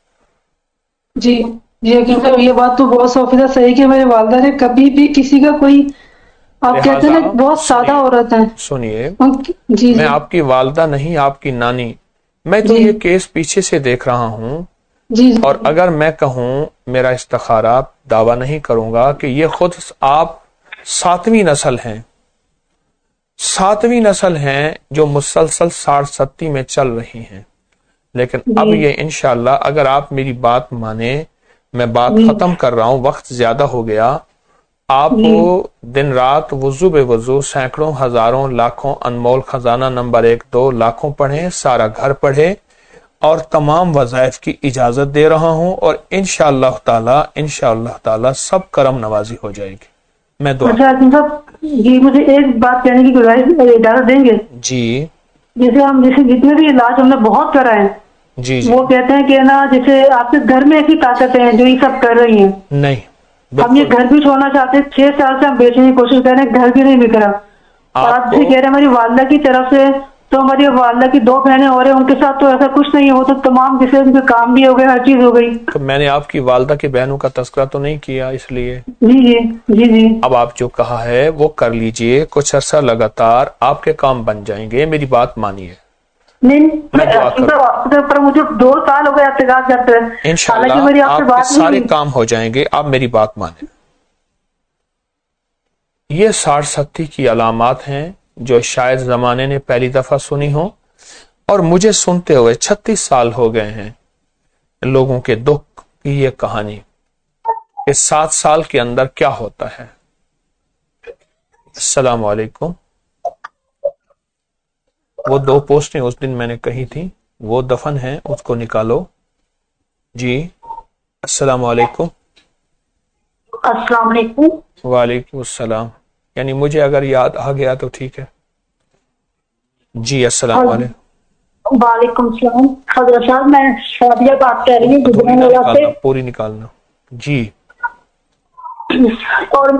جی جی حکیم صاحب یہ بات تو بہت 100% صحیح کہ میرے والدہ نے کبھی بھی کسی کا کوئی، آپ کہتے ہیں نا بہت سادہ عورت ہے. سنیے، جی میں جی آپ کی والدہ نہیں، آپ کی نانی، میں تو جی یہ کیس پیچھے سے دیکھ رہا ہوں. جی اور اگر میں کہوں، میرا استخارہ دعویٰ نہیں کروں گا کہ یہ خود آپ 7ویں نسل ہیں، 7ویں نسل ہیں جو مسلسل 67 میں چل رہی ہیں. لیکن اب یہ انشاءاللہ اگر آپ میری بات مانیں، میں بات ختم کر رہا ہوں، وقت زیادہ ہو گیا. آپ دن رات وضو بے وضو سینکڑوں ہزاروں لاکھوں انمول خزانہ نمبر 1 2 لاکھوں پڑھیں، سارا گھر پڑھے، اور تمام وظائف کی اجازت دے رہا ہوں. اور انشاءاللہ تعالی سب کرم نوازی ہو جائے گی. میں دعا جی مجھے ایک بات کہنے کی گزارش، اجازت دیں گے؟ جی جیسے جتنے بھی علاج ہم نے بہت کرا ہے، جی جی وہ کہتے ہیں کہ نا جیسے آپ کے گھر میں ایسی طاقتیں ہیں جو یہ سب کر رہی ہیں. نہیں، ہم یہ گھر بھی چھوڑنا چاہتے ہیں، 6 سال سے ہم بیچنے کی کوشش کر رہے ہیں، گھر بھی نہیں بک رہا. اور آپ جیسے کہہ رہے ہیں ہماری والدہ کی طرف سے، تو ہماری والدہ کی 2 بہنیں اور ہیں، ان کے ساتھ تو ایسا کچھ نہیں ہے، وہ تو تمام جیسے ان کے کام بھی ہو گئے، ہر چیز ہو گئی. تو میں نے آپ کی والدہ کی بہنوں کا تذکرہ تو نہیں کیا، اس لیے جی جی جی جی اب آپ جو کہا ہے وہ کر لیجئے. کچھ عرصہ لگاتار آپ کے کام بن جائیں گے، میری بات مانیے. نہیں میں دعا پر مجھے 2 سال ہو گئے احتجاج کرتے ہیں، انشاءاللہ حالانکہ میری آپ سے آپ کے بات نہیں سارے ہوئی. کام ہو جائیں گے. آپ میری بات مانیں. یہ 67 کی علامات ہیں جو شاید زمانے نے پہلی دفعہ سنی ہو، اور مجھے سنتے ہوئے 36 سال ہو گئے ہیں. لوگوں کے دکھ کی یہ کہانی کہ 7 سال کے اندر کیا ہوتا ہے. السلام علیکم. وہ 2 پوسٹیں اس دن میں نے کہی تھی، وہ دفن ہیں، اس کو نکالو. جی السلام علیکم. السلام علیکم. وعلیکم السلام. یعنی مجھے اگر یاد آ گیا تو ٹھیک ہے. جی السلام علیکم. وعلیکم السلام. حضرت صاحب میں شادیہ بات کر رہی ہوں گجرانوالہ سے. پوری نکالنا. جی. اور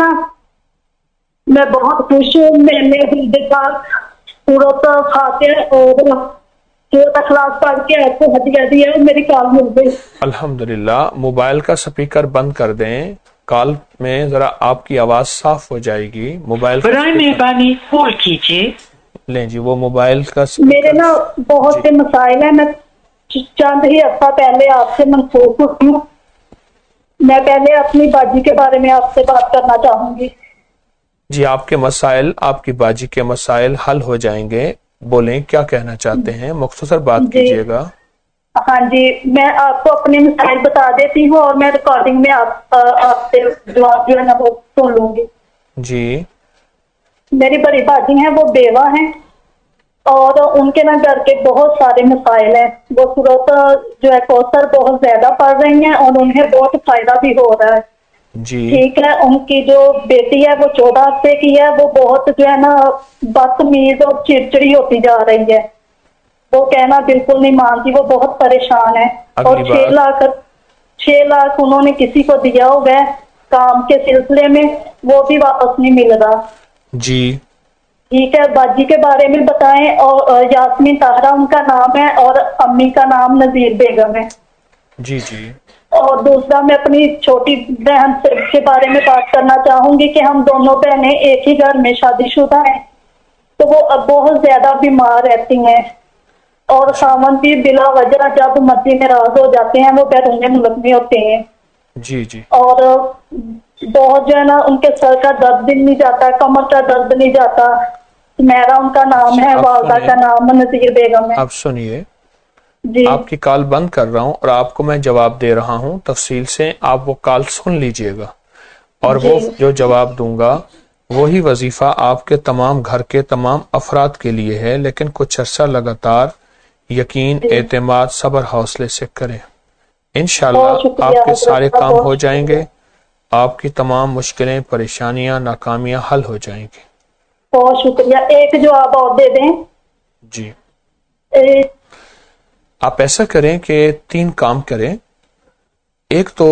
میں بہت خوش ہوں. میں نے دیکھا صورت فاتح اور صورت اخلاص پڑھ کے آپ کو ہدیہ دیا، میری کال مل گئی. الحمدللہ. موبائل کا سپیکر بند کر دیں، کال میں ذرا آپ کی آواز صاف ہو جائے گی. موبائل برائے مہربانی ہولڈ کیجیے. لیں جی وہ موبائل کا میرے نا بہت سے مسائل ہیں، میں چند ہی ہفتہ پہلے آپ سے منسوخ ہوئی ہوں. میں پہلے اپنی باجی کے بارے میں آپ سے بات کرنا چاہوں گی. جی آپ کے مسائل، آپ کی باجی کے مسائل حل ہو جائیں گے. بولیں کیا کہنا چاہتے ہیں، مختصر بات کیجیے گا. ہاں جی، میں آپ کو اپنے مسائل بتا دیتی ہوں اور میں ریکارڈنگ میں آپ سے جواب جو ہے نا وہ سن لوں گی. جی. میری بڑی باجی ہیں، وہ بیوہ ہیں اور ان کے نا گھر کے بہت سارے مسائل ہیں. وہ صورت جو ہے کوثر بہت زیادہ پڑھ رہی ہیں اور انہیں بہت فائدہ بھی ہو رہا ہے. جی ٹھیک ہے. ان کی جو بیٹی ہے وہ 14 ہفتے کی ہے. وہ بہت جو ہے نا بدتمیز اور چڑچڑی ہوتی جا رہی ہے. وہ کہنا بالکل نہیں مانتی. وہ بہت پریشان ہے. اور 6 لاکھ انہوں نے کسی کو دیا ہوا ہے کام کے سلسلے میں, وہ بھی واپس نہیں مل رہا. جی ٹھیک ہے. باجی کے بارے میں بتائیں. اور یاسمین طاہرہ ان کا نام ہے اور امی کا نام نذیر بیگم ہے. جی جی. اور دوسرا میں اپنی چھوٹی بہن کے بارے میں بات کرنا چاہوں گی کہ ہم دونوں بہنیں ایک ہی گھر میں شادی شدہ ہیں. تو وہ اب بہت زیادہ بیمار رہتی ہیں اور خاوند بھی بلا وجہ جب مرضی ناراض ہو جاتے ہیں وہ بیرون ملک میں ہوتے ہیں. جی جی. اور بہت جو ہے نا ان کے سر کا درد بھی نہیں جاتا, کمر کا درد نہیں جاتا. میرا ان کا نام ہے, والدہ کا نام نذیر بیگم ہے. آپ سنیے, جی آپ کی کال بند کر رہا ہوں اور آپ کو میں جواب دے رہا ہوں تفصیل سے. آپ وہ کال سن لیجئے گا اور وہ جو جواب دوں گا وہی وظیفہ آپ کے تمام گھر کے تمام افراد کے لیے ہے. لیکن کچھ عرصہ لگاتار یقین, اعتماد, صبر, حوصلے سے کریں. انشاءاللہ آپ کے سارے کام ہو جائیں گے. آپ کی تمام مشکلیں, پریشانیاں, ناکامیاں حل ہو جائیں گی. بہت شکریہ. ایک جواب اور دے دیں. جی آپ ایسا کریں کہ 3 کام کریں. ایک تو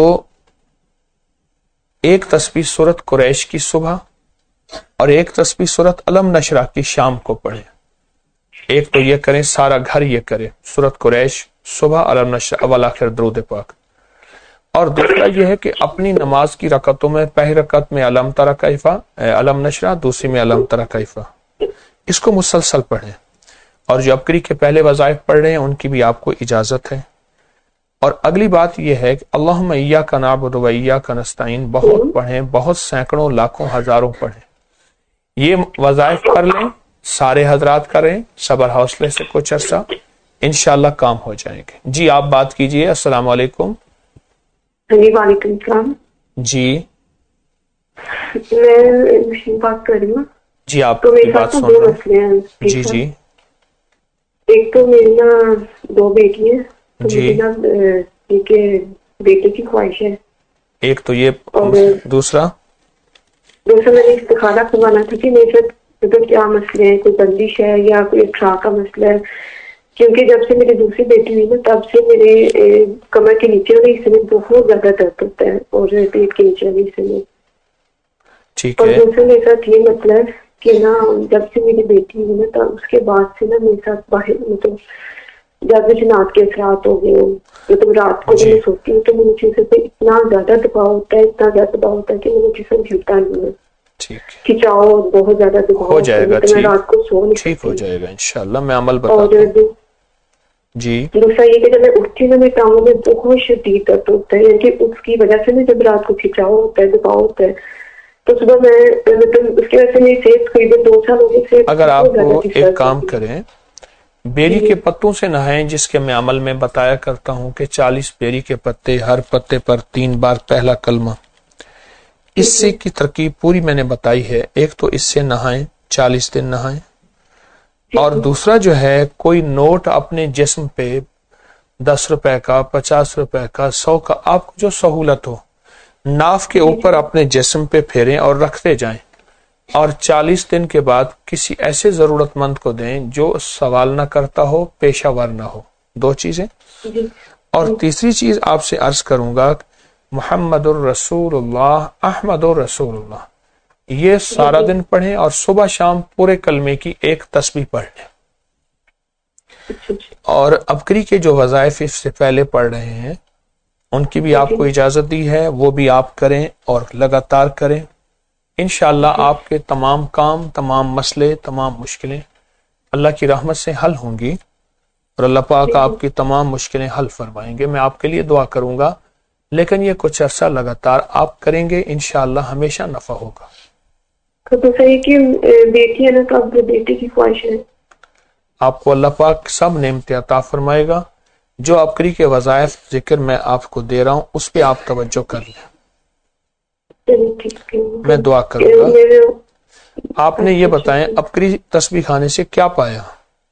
ایک تسبیح سورت قریش کی صبح اور ایک تسبیح سورت علم نشرہ کی شام کو پڑھیں. ایک تو یہ کریں, سارا گھر یہ کرے, سورت قریش صبح, علم نشرہ, اول آخر درود پاک. اور دوسرا یہ ہے کہ اپنی نماز کی رکعتوں میں پہلی رکعت میں علم تری کیفا, علم نشرہ, دوسری میں علم تری کیفا, اس کو مسلسل پڑھیں. اور جو ابکری کے پہلے وظائف پڑھ رہے ہیں ان کی بھی آپ کو اجازت ہے. اور اگلی بات یہ ہے کہ اللہم ایاک نعبد و ایاک نستعین بہت پڑھیں, بہت, سینکڑوں, لاکھوں, ہزاروں پڑھیں. یہ وظائف کر لیں, سارے حضرات کریں, صبر حوصلے سے کچھ عرصہ, انشاءاللہ کام ہو جائیں گے. جی آپ بات کیجئے. السلام علیکم. جی وعلیکم السلام. جی میں بات کر رہی ہوں. جی آپ تو کی میرے بات پاس سن 2 رہا مسئلے ہیں. جی جی. ایک تو میری نا 2 بیٹی ہیں, تو جی مجھے نا ایک بیٹے کی خواہش ہے. ایک تو یہ, اور دوسرا میں نے استخارہ کروانا تھا کہ میرے ساتھ مطلب کیا مسئلے ہیں, کوئی بندش ہے یا کوئی اٹھا کا مسئلہ ہے. کیونکہ جب سے میری دوسری بیٹی ہوئی نا تب سے میرے کمر کے نیچے والے حصے میں بہت زیادہ درد ہوتا ہے اور پیٹ کے نیچے والے حصے میں. ٹھیک اور ہے. دوسرے میرے ساتھ یہ مطلب کہ نا جب سے میری بیٹی ہوئی نا تب اس کے بعد سے نا میرے ساتھ باہر مطلب زیادہ جنات کے اثرات ہو گئے. مطلب رات کو جب میں سوتی ہوں تو میرے جسم پہ اتنا زیادہ دباؤ ہوتا ہے, اتنا زیادہ دباؤ ہوتا ہے کہ میرا جسم ہلتا نہیں ہے. کھچاؤ بہت زیادہ دباؤ ہو جائے گا. میں رات کو سو نہیں ٹھیک ہو جائے گا انشاءاللہ. میں عمل اور بتاتا ہوں. جی دوسرا یہ کہ جب میں اٹھتی ہوں میرے ٹانگوں میں بہت شدید درد ہوتا ہے, یعنی کہ اس کی وجہ سے نا جب رات کو کھچاؤ ہوتا ہے, دباؤ ہوتا ہے, تو صبح میں مطلب اس کی وجہ سے میری صحت قریباً 2 سال ہو گئے. اگر آپ کو ایک کام کریں, بیری کے پتوں سے نہائیں, جس کے میں عمل میں بتایا کرتا ہوں کہ 40 بیری کے پتے, ہر پتے پر 3 بار پہلا کلمہ. اس سے کی ترکیب پوری میں نے بتائی ہے. ایک تو اس سے نہائیں, 40 دن نہائیں. اور دوسرا جو ہے کوئی نوٹ اپنے جسم پہ 10 روپے کا, 50 روپے کا, 100 کا, آپ کو جو سہولت ہو, ناف کے اوپر اپنے جسم پہ پھیریں اور رکھتے جائیں. اور 40 دن کے بعد کسی ایسے ضرورت مند کو دیں جو سوال نہ کرتا ہو, پیشہ ور نہ ہو. 2 چیزیں. اور تیسری چیز آپ سے عرض کروں گا, محمد الرسول اللہ, احمد الرسول اللہ, یہ سارا دن پڑھیں اور صبح شام پورے کلمے کی ایک تسبیح پڑھ لیں. اور ابکری کے جو وظائف اس سے پہلے پڑھ رہے ہیں ان کی بھی آپ کو اجازت دی ہے, وہ بھی آپ کریں اور لگاتار کریں. انشاءاللہ آپ کے تمام کام, تمام مسئلے, تمام مشکلیں اللہ کی رحمت سے حل ہوں گی اور اللہ پاک آپ کی تمام مشکلیں حل فرمائیں گے. میں آپ کے لیے دعا کروں گا, لیکن یہ کچھ عرصہ لگاتار آپ کریں گے, انشاءاللہ ہمیشہ نفع ہوگا. تو صحیح کہ بیٹی ہے نا, تو اب بیٹی کی خواہش ہے. آپ کو اللہ پاک سب نعمتیں عطا فرمائے گا. جو ابکری کے وظائف ذکر میں آپ کو دے رہا ہوں اس پہ آپ توجہ کر لیں. میں دعا کروں گا. آپ نے یہ بتائیں ابکری تسبیح کھانے سے کیا پایا؟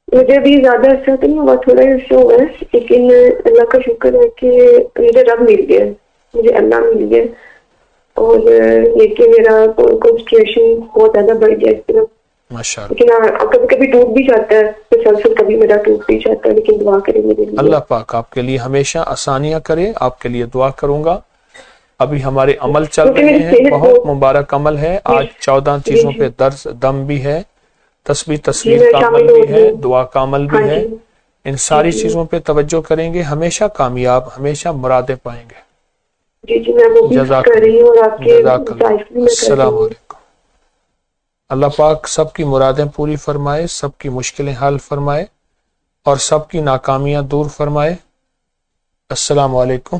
مجھے بھی زیادہ اچھا تو نہیں ہوا، تھوڑا ایسا ہوا ہے، لیکن اللہ کا شکر ہے کہ مجھے رب مل گیا، مجھے اللہ مل گیا، اور یہ کہ میرا کنسنٹریشن بہت زیادہ بڑھ گیا اس طرف، لیکن کبھی کبھی ٹوٹ بھی جاتا ہے مسلسل، کبھی میرا ٹوٹ بھی جاتا ہے، لیکن دعا کریں میرے لیے، اللہ پاک آپ کے لیے ہمیشہ آسانیاں کرے، آپ کے لیے دعا کروں گا۔ ابھی ہمارے عمل چل رہے ہیں، بہت مبارک عمل ہے، آج 14 چیزوں پہ درس دم بھی ہے، تسبیح تصویر کا عمل بھی ہے، دعا کا عمل بھی ہے، ان ساری چیزوں پہ توجہ کریں گے، ہمیشہ کامیاب، ہمیشہ مرادیں پائیں گے۔ جزاک اللہ، السلام علیکم۔ اللہ پاک سب کی مرادیں پوری فرمائے، سب کی مشکلیں حل فرمائے، اور سب کی ناکامیاں دور فرمائے۔ السلام علیکم۔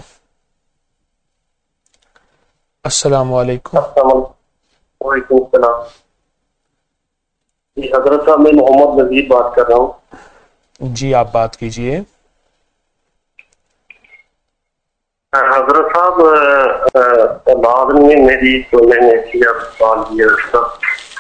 السلام علیکم۔ وعلیکم السلام۔ جی حضرت صاحب میں محمد نذیر بات کر رہا ہوں۔ جی آپ بات کیجئے۔ حضرت صاحب اولاد میں میری تو میں نے کیا سوال کیا اس کا۔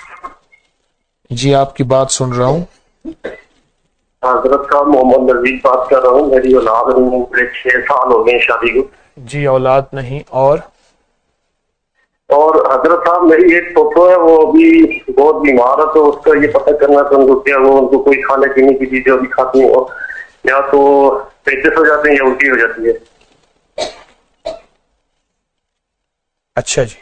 جی آپ کی بات سن رہا ہوں۔ حضرت صاحب محمد نذیر بات کر رہا ہوں، میری اولاد میں 6 سال ہو گئے شادی کو۔ جی اولاد نہیں، اور حضرت صاحب میری ایک پھوپھو ہے، وہ ابھی بہت بیمار ہے، تو اس کا یہ پتہ کرنا تھا ان کو کیا وہ ان کو کوئی کھانے پینے کی چیزیں ابھی کھاتی ہیں، یا تو پیچس ہو جاتے ہیں یا الٹی ہو جاتی ہے۔ اچھا جی،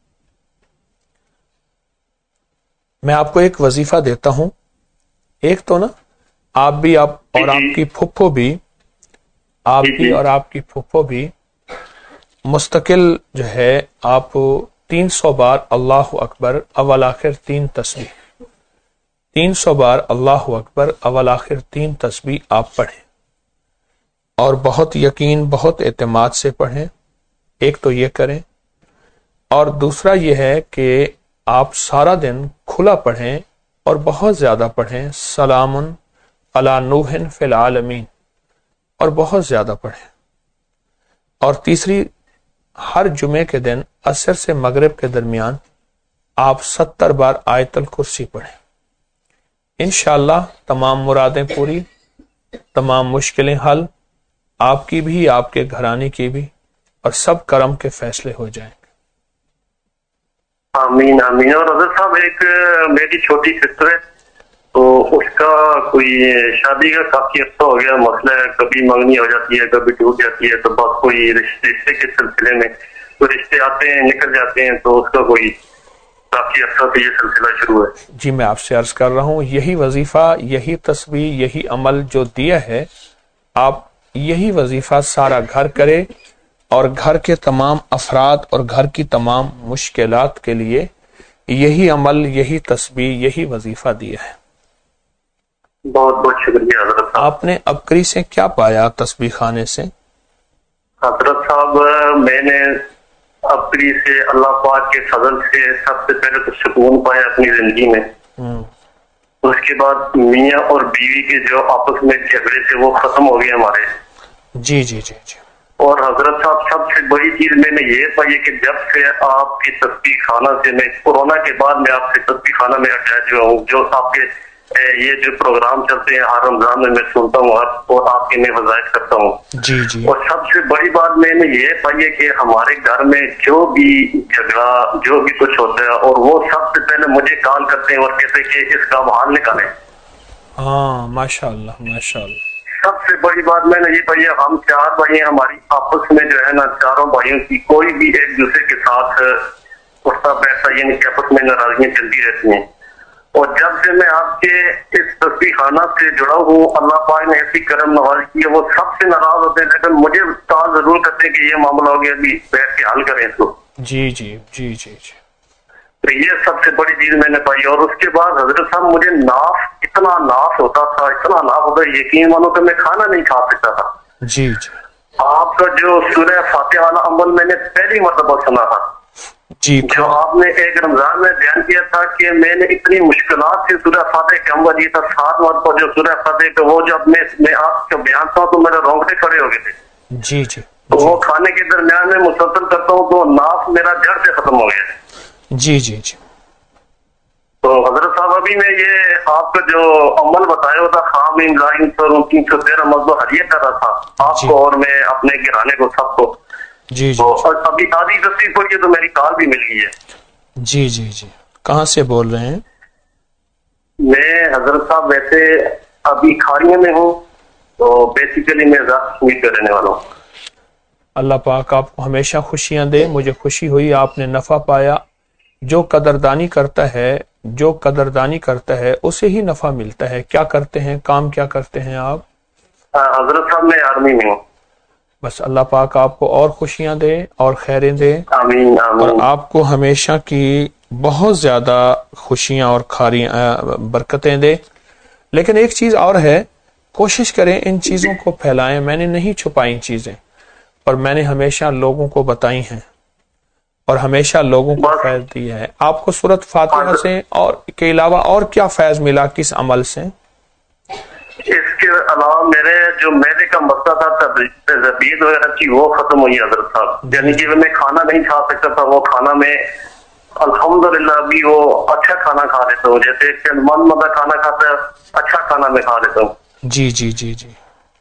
میں آپ کو ایک وظیفہ دیتا ہوں، ایک تو نا آپ بھی اور آپ کی پھپھو بھی، آپ بھی اور آپ کی پھپھو بھی مستقل جو ہے آپ 300 بار اللہ اکبر اول آخر 3 تسبیح، 300 بار اللہ اکبر اول آخر 3 تسبیح آپ پڑھیں، اور بہت یقین بہت اعتماد سے پڑھیں، ایک تو یہ کریں، اور دوسرا یہ ہے کہ آپ سارا دن کھلا پڑھیں اور بہت زیادہ پڑھیں، سلام علی نوح فی العالمین، اور بہت زیادہ پڑھیں، اور تیسری ہر جمعے کے دن عصر سے مغرب کے درمیان آپ 70 بار آیت الکرسی پڑھیں، انشاءاللہ تمام مرادیں پوری، تمام مشکلیں حل، آپ کی بھی آپ کے گھرانے کی بھی، اور سب کرم کے فیصلے ہو جائیں گے۔ آمین آمین۔ اور حضرت صاحب ایک میری چھوٹی سسٹر ہے، تو اس کا کوئی شادی کا کافی عرصہ ہو گیا، مسئلہ ہے کبھی منگنی ہو جاتی ہے کبھی ٹوٹ جاتی ہے، تو بس کوئی رشتے کے سلسلے میں کوئی رشتے آتے ہیں نکل جاتے ہیں، تو اس کا کوئی کافی عرصہ سے یہ سلسلہ شروع ہے۔ جی میں آپ سے عرض کر رہا ہوں، یہی وظیفہ، یہی تسبیح، یہی عمل جو دیا ہے، آپ یہی وظیفہ سارا گھر کرے، اور گھر کے تمام افراد اور گھر کی تمام مشکلات کے لیے یہی عمل، یہی تسبیح، یہی وظیفہ دیا ہے۔ بہت بہت شکریہ حضرت صاحب۔ آپ نے ابکری سے کیا پایا تسبیح خانے سے؟ حضرت صاحب میں نے ابکری سے اللہ پاک کے فضل سے سب سے پہلے تو سکون پایا اپنی زندگی میں، اس کے بعد میاں اور بیوی کے جو آپس میں جھگڑے تھے وہ ختم ہو گئے ہمارے۔ جی جی جی جی۔ اور حضرت صاحب سب سے بڑی چیز میں نے یہ پائی کہ جب سے آپ کی تسبیح خانہ سے، میں کورونا کے بعد میں آپ کے تسبیح خانہ میں اٹیچ ہوا ہوں، جو آپ کے یہ جو پروگرام چلتے ہیں ہر رمضان میں سنتا ہوں اور آپ کے میں وظائف کرتا ہوں۔ جی جی۔ اور سب سے بڑی بات میں نے یہ پائی ہے کہ ہمارے گھر میں جو بھی جھگڑا جو بھی کچھ ہوتا ہے، اور وہ سب سے پہلے مجھے کال کرتے ہیں اور کہتے ہیں کہ اس کا حل نکالیں۔ ہاں ماشاء اللہ ماشاء اللہ۔ سب سے بڑی بات میں نے یہ پائی ہے، ہم 4 بھائی ہیں، ہماری آپس میں جو ہے نا چاروں بھائیوں کی کوئی بھی ایک دوسرے کے ساتھ اٹھتا بیٹھتا یعنی کہ آپس میں ناراضگیاں چلتی رہتی ہیں۔ اور جب سے میں آپ کے اس تسبیح خانہ سے جڑا ہوں، اللہ پاک نے ایسی کرم نوازی کی ہے، وہ سب سے ناراض ہوتے ہیں لیکن مجھے کال ضرور کرتے ہیں کہ یہ معاملہ ہو گیا، ابھی بیٹھ کے حل کریں اس کو۔ جی جی جی جی جی۔ تو یہ سب سے بڑی چیز میں نے پائی۔ اور اس کے بعد حضرت صاحب مجھے اتنا ناف ہوتا تھا، اتنا ناف ہوتا، یقین مانو کہ میں کھانا نہیں کھا سکتا تھا۔ جی جی۔ آپ کا جو سورہ فاتحہ والا عمل میں نے پہلی مرتبہ سنا تھا، جی، جو آپ نے ایک رمضان میں بیان کیا تھا کہ میں نے اتنی مشکلات سے سورہ فاتحہ کا عمل یہ تھا، 7 مرتبہ جو سورہ فاتحہ کا وہ جب میں آپ کا بیان تھا تو میرے رونگٹے کھڑے ہو گئے تھے۔ جی جی۔ تو وہ کھانے کے درمیان میں مسلسل کرتا ہوں تو ناف میرا جڑ سے ختم ہو گیا۔ جی جی جی۔ تو حضرت صاحب اب ابھی میں یہ آپ کا جو عمل بتایا ہوتا خام لائن پر 313 مطلب حلیہ کر رہا تھا آپ کو اور میں اپنے گرانے کو سب کو. جی جی ابھی آدھی تصویر پڑی ہے تو میری کال بھی مل گئی ہے. جی جی جی کہاں سے بول رہے ہیں؟ میں حضرت صاحب ویسے ابھی کھاڑیوں میں ہوں تو بیسیکلی میں کشمیر کا رہنے والا ہوں. اللہ پاک آپ کو ہمیشہ خوشیاں دے. مجھے خوشی ہوئی آپ نے نفع پایا. جو قدردانی کرتا ہے اسے ہی نفع ملتا ہے. کیا کرتے ہیں کام کیا کرتے ہیں آپ؟ حضرت صاحب میں آرمی میں ہوں. بس اللہ پاک آپ کو اور خوشیاں دے اور خیریں دے. آمین آمین. اور آپ کو ہمیشہ کی بہت زیادہ خوشیاں اور برکتیں دے. لیکن ایک چیز اور ہے، کوشش کریں ان چیزوں کو پھیلائیں. میں نے نہیں چھپائیں چیزیں، اور میں نے ہمیشہ لوگوں کو بتائی ہیں اور ہمیشہ لوگوں کو فیض دیا ہے. آپ کو سورۃ فاتحہ سے اور کے علاوہ اور کیا فیض ملا کس عمل سے؟ اس کے علاوہ میرے جو میدے کا مسئلہ تھا تبدیل وغیرہ کی وہ ختم ہوئی حضرت صاحب. یعنی کہ میں کھانا نہیں کھا سکتا تھا، وہ کھانا میں الحمدللہ ابھی وہ اچھا کھانا کھا لیتا ہوں. جیسے من مزہ کھانا کھاتا ہے اچھا کھانا میں کھا لیتا ہوں. جی جی جی جی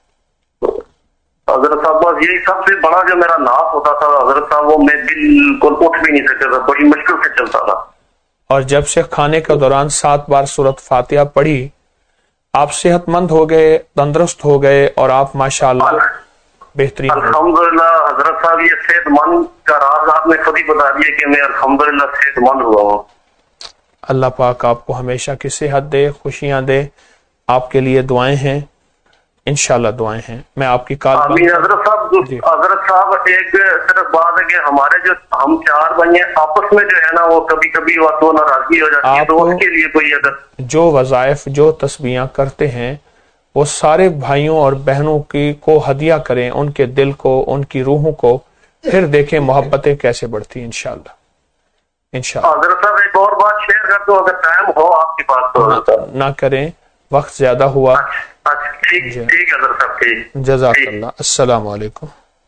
حضرت صاحب بس یہی سب سے بڑا جو میرا ناف ہوتا تھا حضرت صاحب وہ میں بالکل اٹھ بھی نہیں سکتا تھا، بڑی مشکل سے چلتا تھا. اور جب سے کھانے کے دوران 7 بار سورۃ فاتحہ پڑھی آپ صحت مند ہو گئے، تندرست ہو گئے اور آپ ماشاءاللہ بہترین. الحمدللہ حضرت صاحب یہ صحت مند کا راز آپ نے خود ہی بتا دیا کہ میں الحمدللہ صحت مند ہوا ہوں. اللہ پاک آپ کو ہمیشہ کی صحت دے، خوشیاں دے. آپ کے لیے دعائیں ہیں، انشاءاللہ دعائیں ہیں. میں آپ کی کال آمین. حضرت صاحب ایک صرف بات ہے کہ ہمارے جو ہم 4 بھائی ہیں آپس میں جو ہے نا وہ کبھی کبھی وہ ناراضگی ہو جاتی ہے، تو اس کے لیے کوئی اگر جو وظائف جو تسبیحاں کرتے ہیں وہ سارے بھائیوں اور بہنوں کو ہدیہ کریں، ان کے دل کو، ان کی روحوں کو، پھر دیکھیں محبتیں کیسے بڑھتی ہیں انشاءاللہ. حضرت صاحب ایک اور بات شیئر کر دو اگر ٹائم ہو آپ کے پاس تو. نہ کریں، وقت زیادہ ہوا. ٹھیک ہے. جزاک اللہ. السلام علیکم.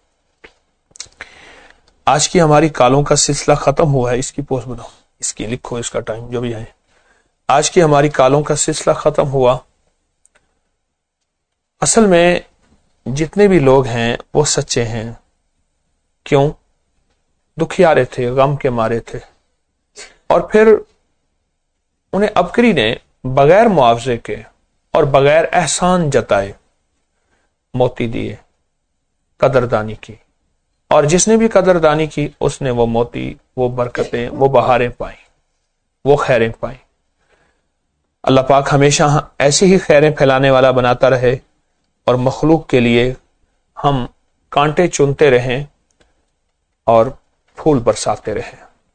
آج کی ہماری کالوں کا سلسلہ ختم ہوا ہے. اس کی پوسٹ بناؤ، اس کی لکھو، اس کا ٹائم جو بھی ہے. آج کی ہماری کالوں کا سلسلہ ختم ہوا. اصل میں جتنے بھی لوگ ہیں وہ سچے ہیں. کیوں؟ دکھیارے تھے، غم کے مارے تھے، اور پھر انہیں ابکری نے بغیر معاوضے کے اور بغیر احسان جتائے موتی دیے، قدردانی کی. اور جس نے بھی قدردانی کی اس نے وہ موتی، وہ برکتیں، وہ بہاریں پائیں، وہ خیریں پائیں. اللہ پاک ہمیشہ ایسی ہی خیریں پھیلانے والا بناتا رہے اور مخلوق کے لیے ہم کانٹے چنتے رہیں اور پھول برساتے رہیں.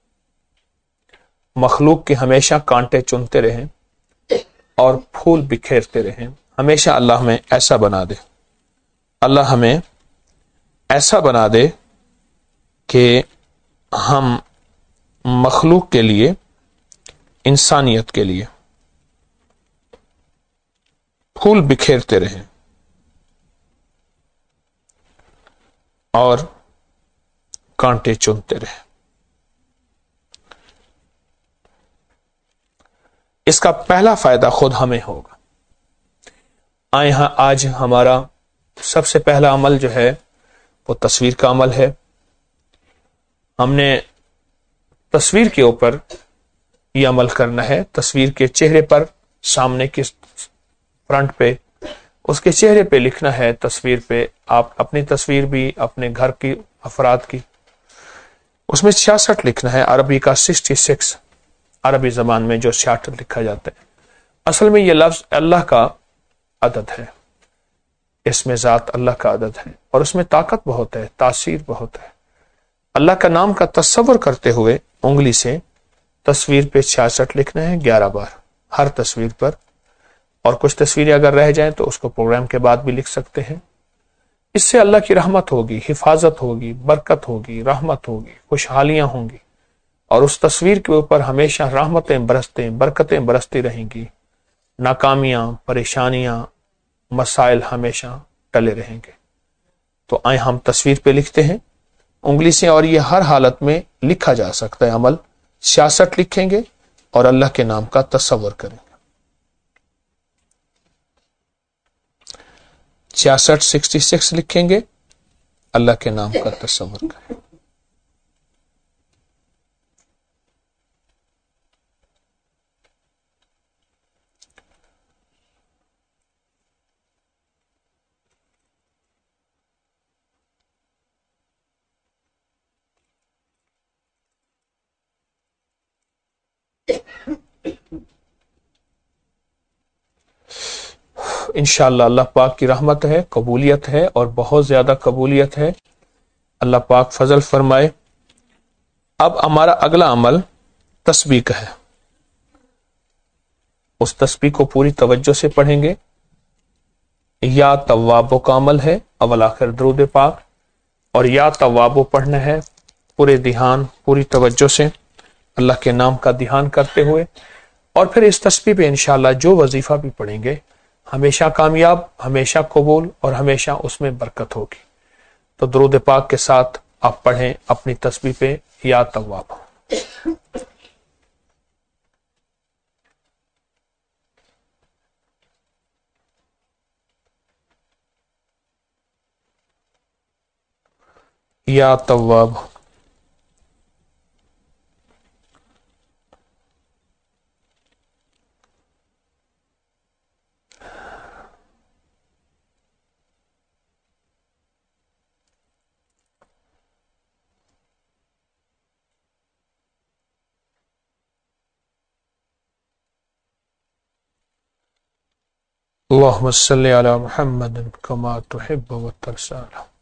مخلوق کے ہمیشہ کانٹے چنتے رہیں اور پھول بکھیرتے رہیں. ہمیشہ اللہ ہمیں ایسا بنا دے، اللہ ہمیں ایسا بنا دے کہ ہم مخلوق کے لیے، انسانیت کے لیے پھول بکھیرتے رہیں اور کانٹے چنتے رہیں. اس کا پہلا فائدہ خود ہمیں ہوگا. آج ہمارا سب سے پہلا عمل جو ہے وہ تصویر کا عمل ہے. ہم نے تصویر کے اوپر یہ عمل کرنا ہے. تصویر کے چہرے پر، سامنے کے فرنٹ پہ، اس کے چہرے پہ لکھنا ہے. تصویر پہ آپ اپنی تصویر بھی، اپنے گھر کی افراد کی، اس میں 66 لکھنا ہے. عربی کا 66، عربی زبان میں جو 66 لکھا جاتا ہے. اصل میں یہ لفظ اللہ کا عدد ہے، اس میں ذات اللہ کا عدد ہے، اور اس میں طاقت بہت ہے، تاثیر بہت ہے. اللہ کا نام کا تصور کرتے ہوئے انگلی سے تصویر پہ 66 لکھنا ہے 11 بار ہر تصویر پر. اور کچھ تصویریں اگر رہ جائیں تو اس کو پروگرام کے بعد بھی لکھ سکتے ہیں. اس سے اللہ کی رحمت ہوگی، حفاظت ہوگی، برکت ہوگی، رحمت ہوگی، خوشحالیاں ہوں گی، اور اس تصویر کے اوپر ہمیشہ رحمتیں برستے، برکتیں برستی رہیں گی. ناکامیاں، پریشانیاں، مسائل ہمیشہ ٹلے رہیں گے. تو آئیں ہم تصویر پہ لکھتے ہیں انگلی سے، اور یہ ہر حالت میں لکھا جا سکتا ہے عمل. 66 لکھیں گے اور اللہ کے نام کا تصور کریں گے. 66 लिखेंगे, अल्लाह के नाम का तसव्वुर करें। इंशाअल्लाह अल्लाह पाक की रहमत है, कबूलियत है और बहुत ज्यादा कबूलियत है। अल्लाह पाक फजल फरमाए। अब हमारा अगला अमल तस्बीह का है। उस तस्बीह को पूरी तवज्जो से पढ़ेंगे। या तव्वाबो का अमल है, अवल आखिर दरूद पाक, और या तव्वाबो पढ़ना है पूरे ध्यान पूरी तवज्जो से अल्लाह के नाम का ध्यान करते हुए। और फिर इस तस्बीह पे इंशाअल्लाह जो वजीफा भी पढ़ेंगे हमेशा कामयाब, हमेशा कबूल और हमेशा उसमें बरकत होगी। तो दरूद पाक के साथ आप पढ़ें अपनी तस्बीह पे या तव्वाब। या तव्वाब, अल्लाहुम्मा सल्ली अला मुहम्मद कमा तुहिब्बु व तरसा।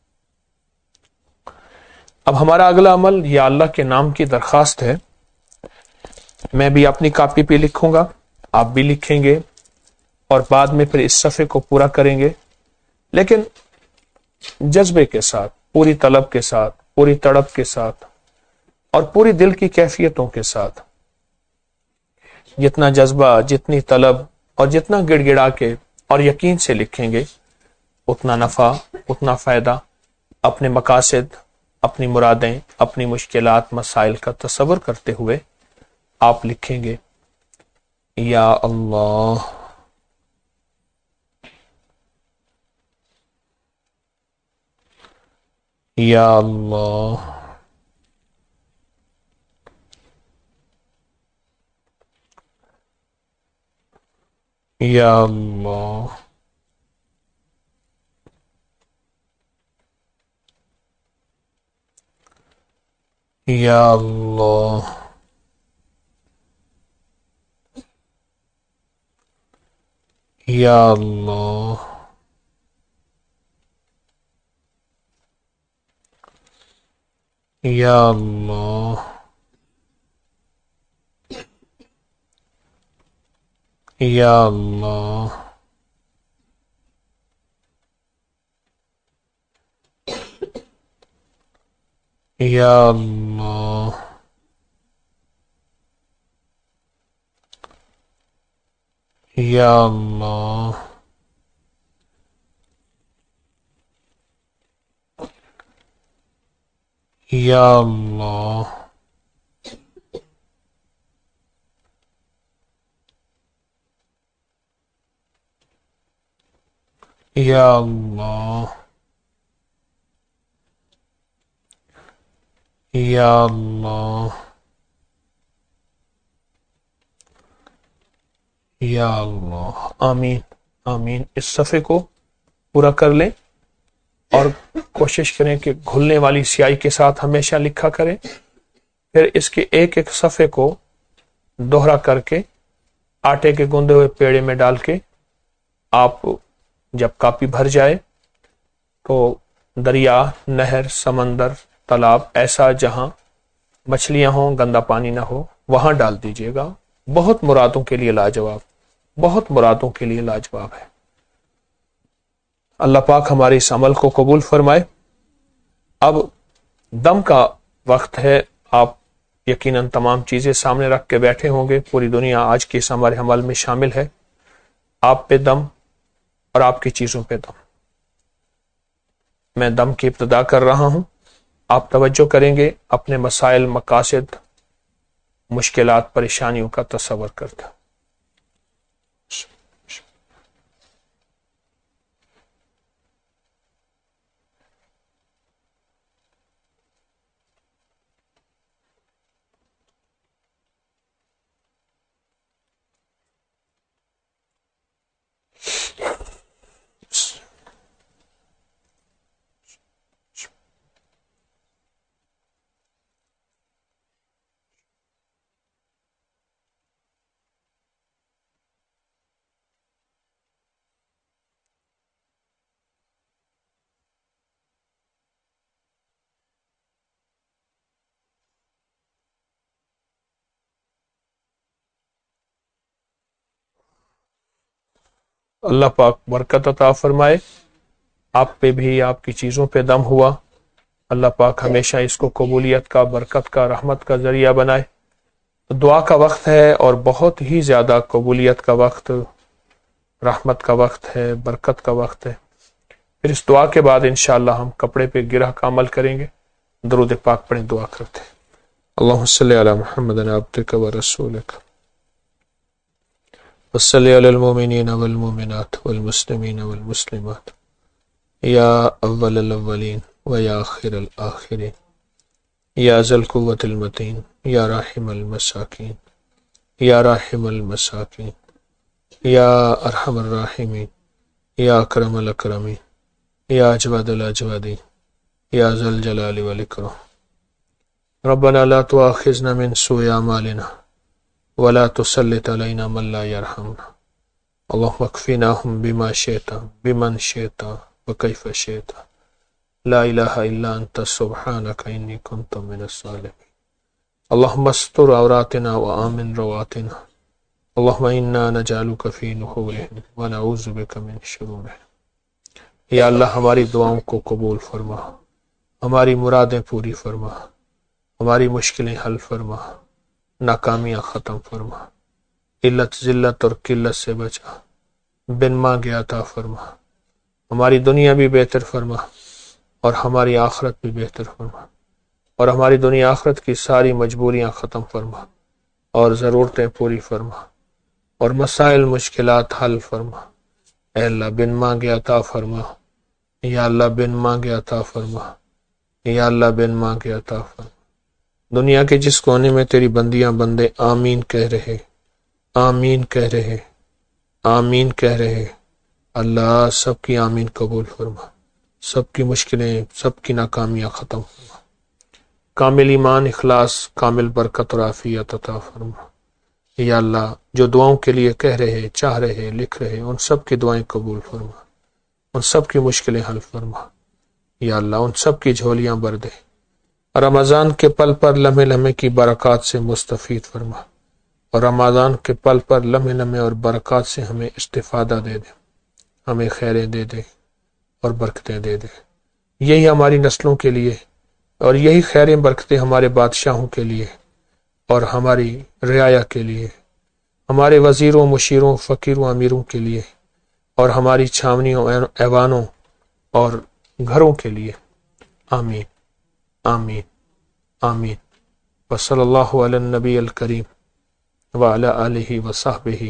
अब हमारा अगला अमल या अल्लाह के नाम की दरखास्त है। मैं भी अपनी कॉपी पे लिखूंगा, आप भी लिखेंगे और बाद में फिर इस सफ़े को पूरा करेंगे, लेकिन जज्बे के साथ, पूरी तलब के साथ, पूरी तड़प के साथ और पूरी दिल की कैफियतों के साथ। जितना जज्बा, जितनी तलब और जितना गिड़गिड़ा के और यकीन से लिखेंगे उतना नफा, उतना फायदा, अपने मकासद, अपनी मुरादें, अपनी मुश्किलात, मसाइल का तसव्वुर करते हुए आप लिखेंगे या अल्लाह। या अल्लाह, या अल्लाह, या अल्लाह, या अल्लाह, या अल्लाह, या अल्लाह, या अल्लाह, या अल्लाह, या अल्लाह, या अल्लाह, या अल्लाह, या अल्लाह। आमीन आमीन। इस सफ़े को पूरा कर लें और कोशिश करें कि घुलने वाली स्याही के साथ हमेशा लिखा करें। फिर इसके एक एक सफ़े को दोहरा करके आटे के गूंदे हुए पेड़े में डाल के आप जब कापी भर जाए तो दरिया, नहर, समंदर, तालाब, ऐसा जहां मछलियां हों, गंदा पानी ना हो, वहां डाल दीजिएगा। बहुत मुरादों के लिए लाजवाब, बहुत मुरादों के लिए लाजवाब है। अल्लाह पाक हमारे इस अमल को कबूल फरमाए। अब दम का वक्त है। आप यकीनन तमाम चीजें सामने रख के बैठे होंगे। पूरी दुनिया आज के इस हमारे अमल में शामिल है। आप पे दम और आपकी चीजों पे दम। मैं दम की इब्तिदा कर रहा हूं। आप तवज्जो करेंगे, अपने मसाइल, मकासद, मुश्किलात, परेशानियों का तसव्वुर करते। اللہ پاک برکت عطا فرمائے. آپ پہ بھی آپ کی چیزوں پہ دم ہوا، اللہ پاک ہمیشہ اس کو قبولیت کا، برکت کا، رحمت کا ذریعہ بنائے. تو دعا کا وقت ہے اور بہت ہی زیادہ قبولیت کا وقت، رحمت کا وقت ہے، برکت کا وقت ہے. پھر اس دعا کے بعد انشاءاللہ ہم کپڑے پہ گرہ کا عمل کریں گے. درود پاک پڑھیں، دعا کرتے ہیں. اللہم صلی علی محمد عبدک و رسولک وصلی علی المؤمنین والمؤمنات والمسلمین والمسلمات یا اول الاولین و یا آخر الآخرین یا ذی القوة المتین یا راحم المساکین یا راحم المساکین یا ارحم الراحمین یا اکرم الاکرمین یا اجود الاجودین یا ذی الجلال والاکرام. ربنا لا تؤاخذنا من سوء اعمالنا ولا تسلط علينا من لا يرحمنا. اللهم اكفناهم بما شئت بمن شئت وكيف شئت. لا اله الا انت سبحانك اني كنت من الظالمين. اللهم استر عوراتنا وآمن رواتنا. اللهم انا نجعلك في نحورهم ونعوذ بك من شرورهم. یا اللہ ہماری دعاؤں کو قبول فرما، ہماری مرادیں پوری فرما، ہماری مشکلیں حل فرما، ناکامیاں ختم فرما، علت ذلت اور قلت سے بچا، بن مانگے عطا فرما. ہماری دنیا بھی بہتر فرما اور ہماری آخرت بھی بہتر فرما، اور ہماری دنیا آخرت کی ساری مجبوریاں ختم فرما اور ضرورتیں پوری فرما اور مسائل مشکلات حل فرما. اے اللہ بن مانگے عطا فرما، یا اللہ بن مانگے عطا فرما، یا اللہ بن مانگے عطا فرما. دنیا کے جس کونے میں تیری بندیاں بندے آمین کہہ رہے، آمین کہہ رہے، آمین کہہ رہے، اللہ سب کی آمین قبول فرما، سب کی مشکلیں، سب کی ناکامیاں ختم فرما. کامل ایمان، اخلاص، کامل برکت اور عافیت عطا فرما. یا اللہ جو دعاؤں کے لیے کہہ رہے، چاہ رہے، لکھ رہے، ان سب کی دعائیں قبول فرما، ان سب کی مشکلیں حل فرما. یا اللہ ان سب کی جھولیاں بھر دے. رمضان کے پل پر لمحے لمحے کی برکات سے مستفید فرما، اور رمضان کے پل پر لمحے لمحے اور برکات سے ہمیں استفادہ دے دے، ہمیں خیریں دے دے اور برکتیں دے دے. یہی ہماری نسلوں کے لیے اور یہی خیریں برکتیں ہمارے بادشاہوں کے لیے اور ہماری رعایا کے لیے، ہمارے وزیروں، مشیروں، فقیروں، امیروں کے لیے، اور ہماری چھاونیوں، ایوانوں اور گھروں کے لیے. آمین آمین آمین. وصلی اللہ علی النبی الکریم وعلی آلہ وصحبہ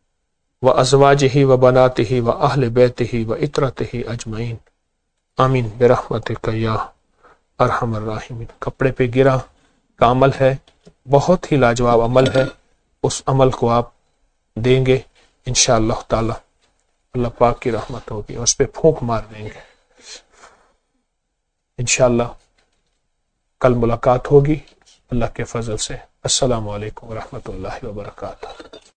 وازواجہ وبناتہ واہل بیتہ وعترتہ اجمعین. آمین برحمتک یا ارحم الراحمین. کپڑے پہ گرا کا عمل ہے، بہت ہی لاجواب عمل ہے. اس عمل کو آپ دیں گے انشاءاللہ تعالی، اللہ پاک کی رحمت ہوگی، اور اس پہ پھونک مار دیں گے انشاءاللہ. کل ملاقات ہوگی اللہ کے فضل سے. السلام علیکم ورحمۃ اللہ وبرکاتہ.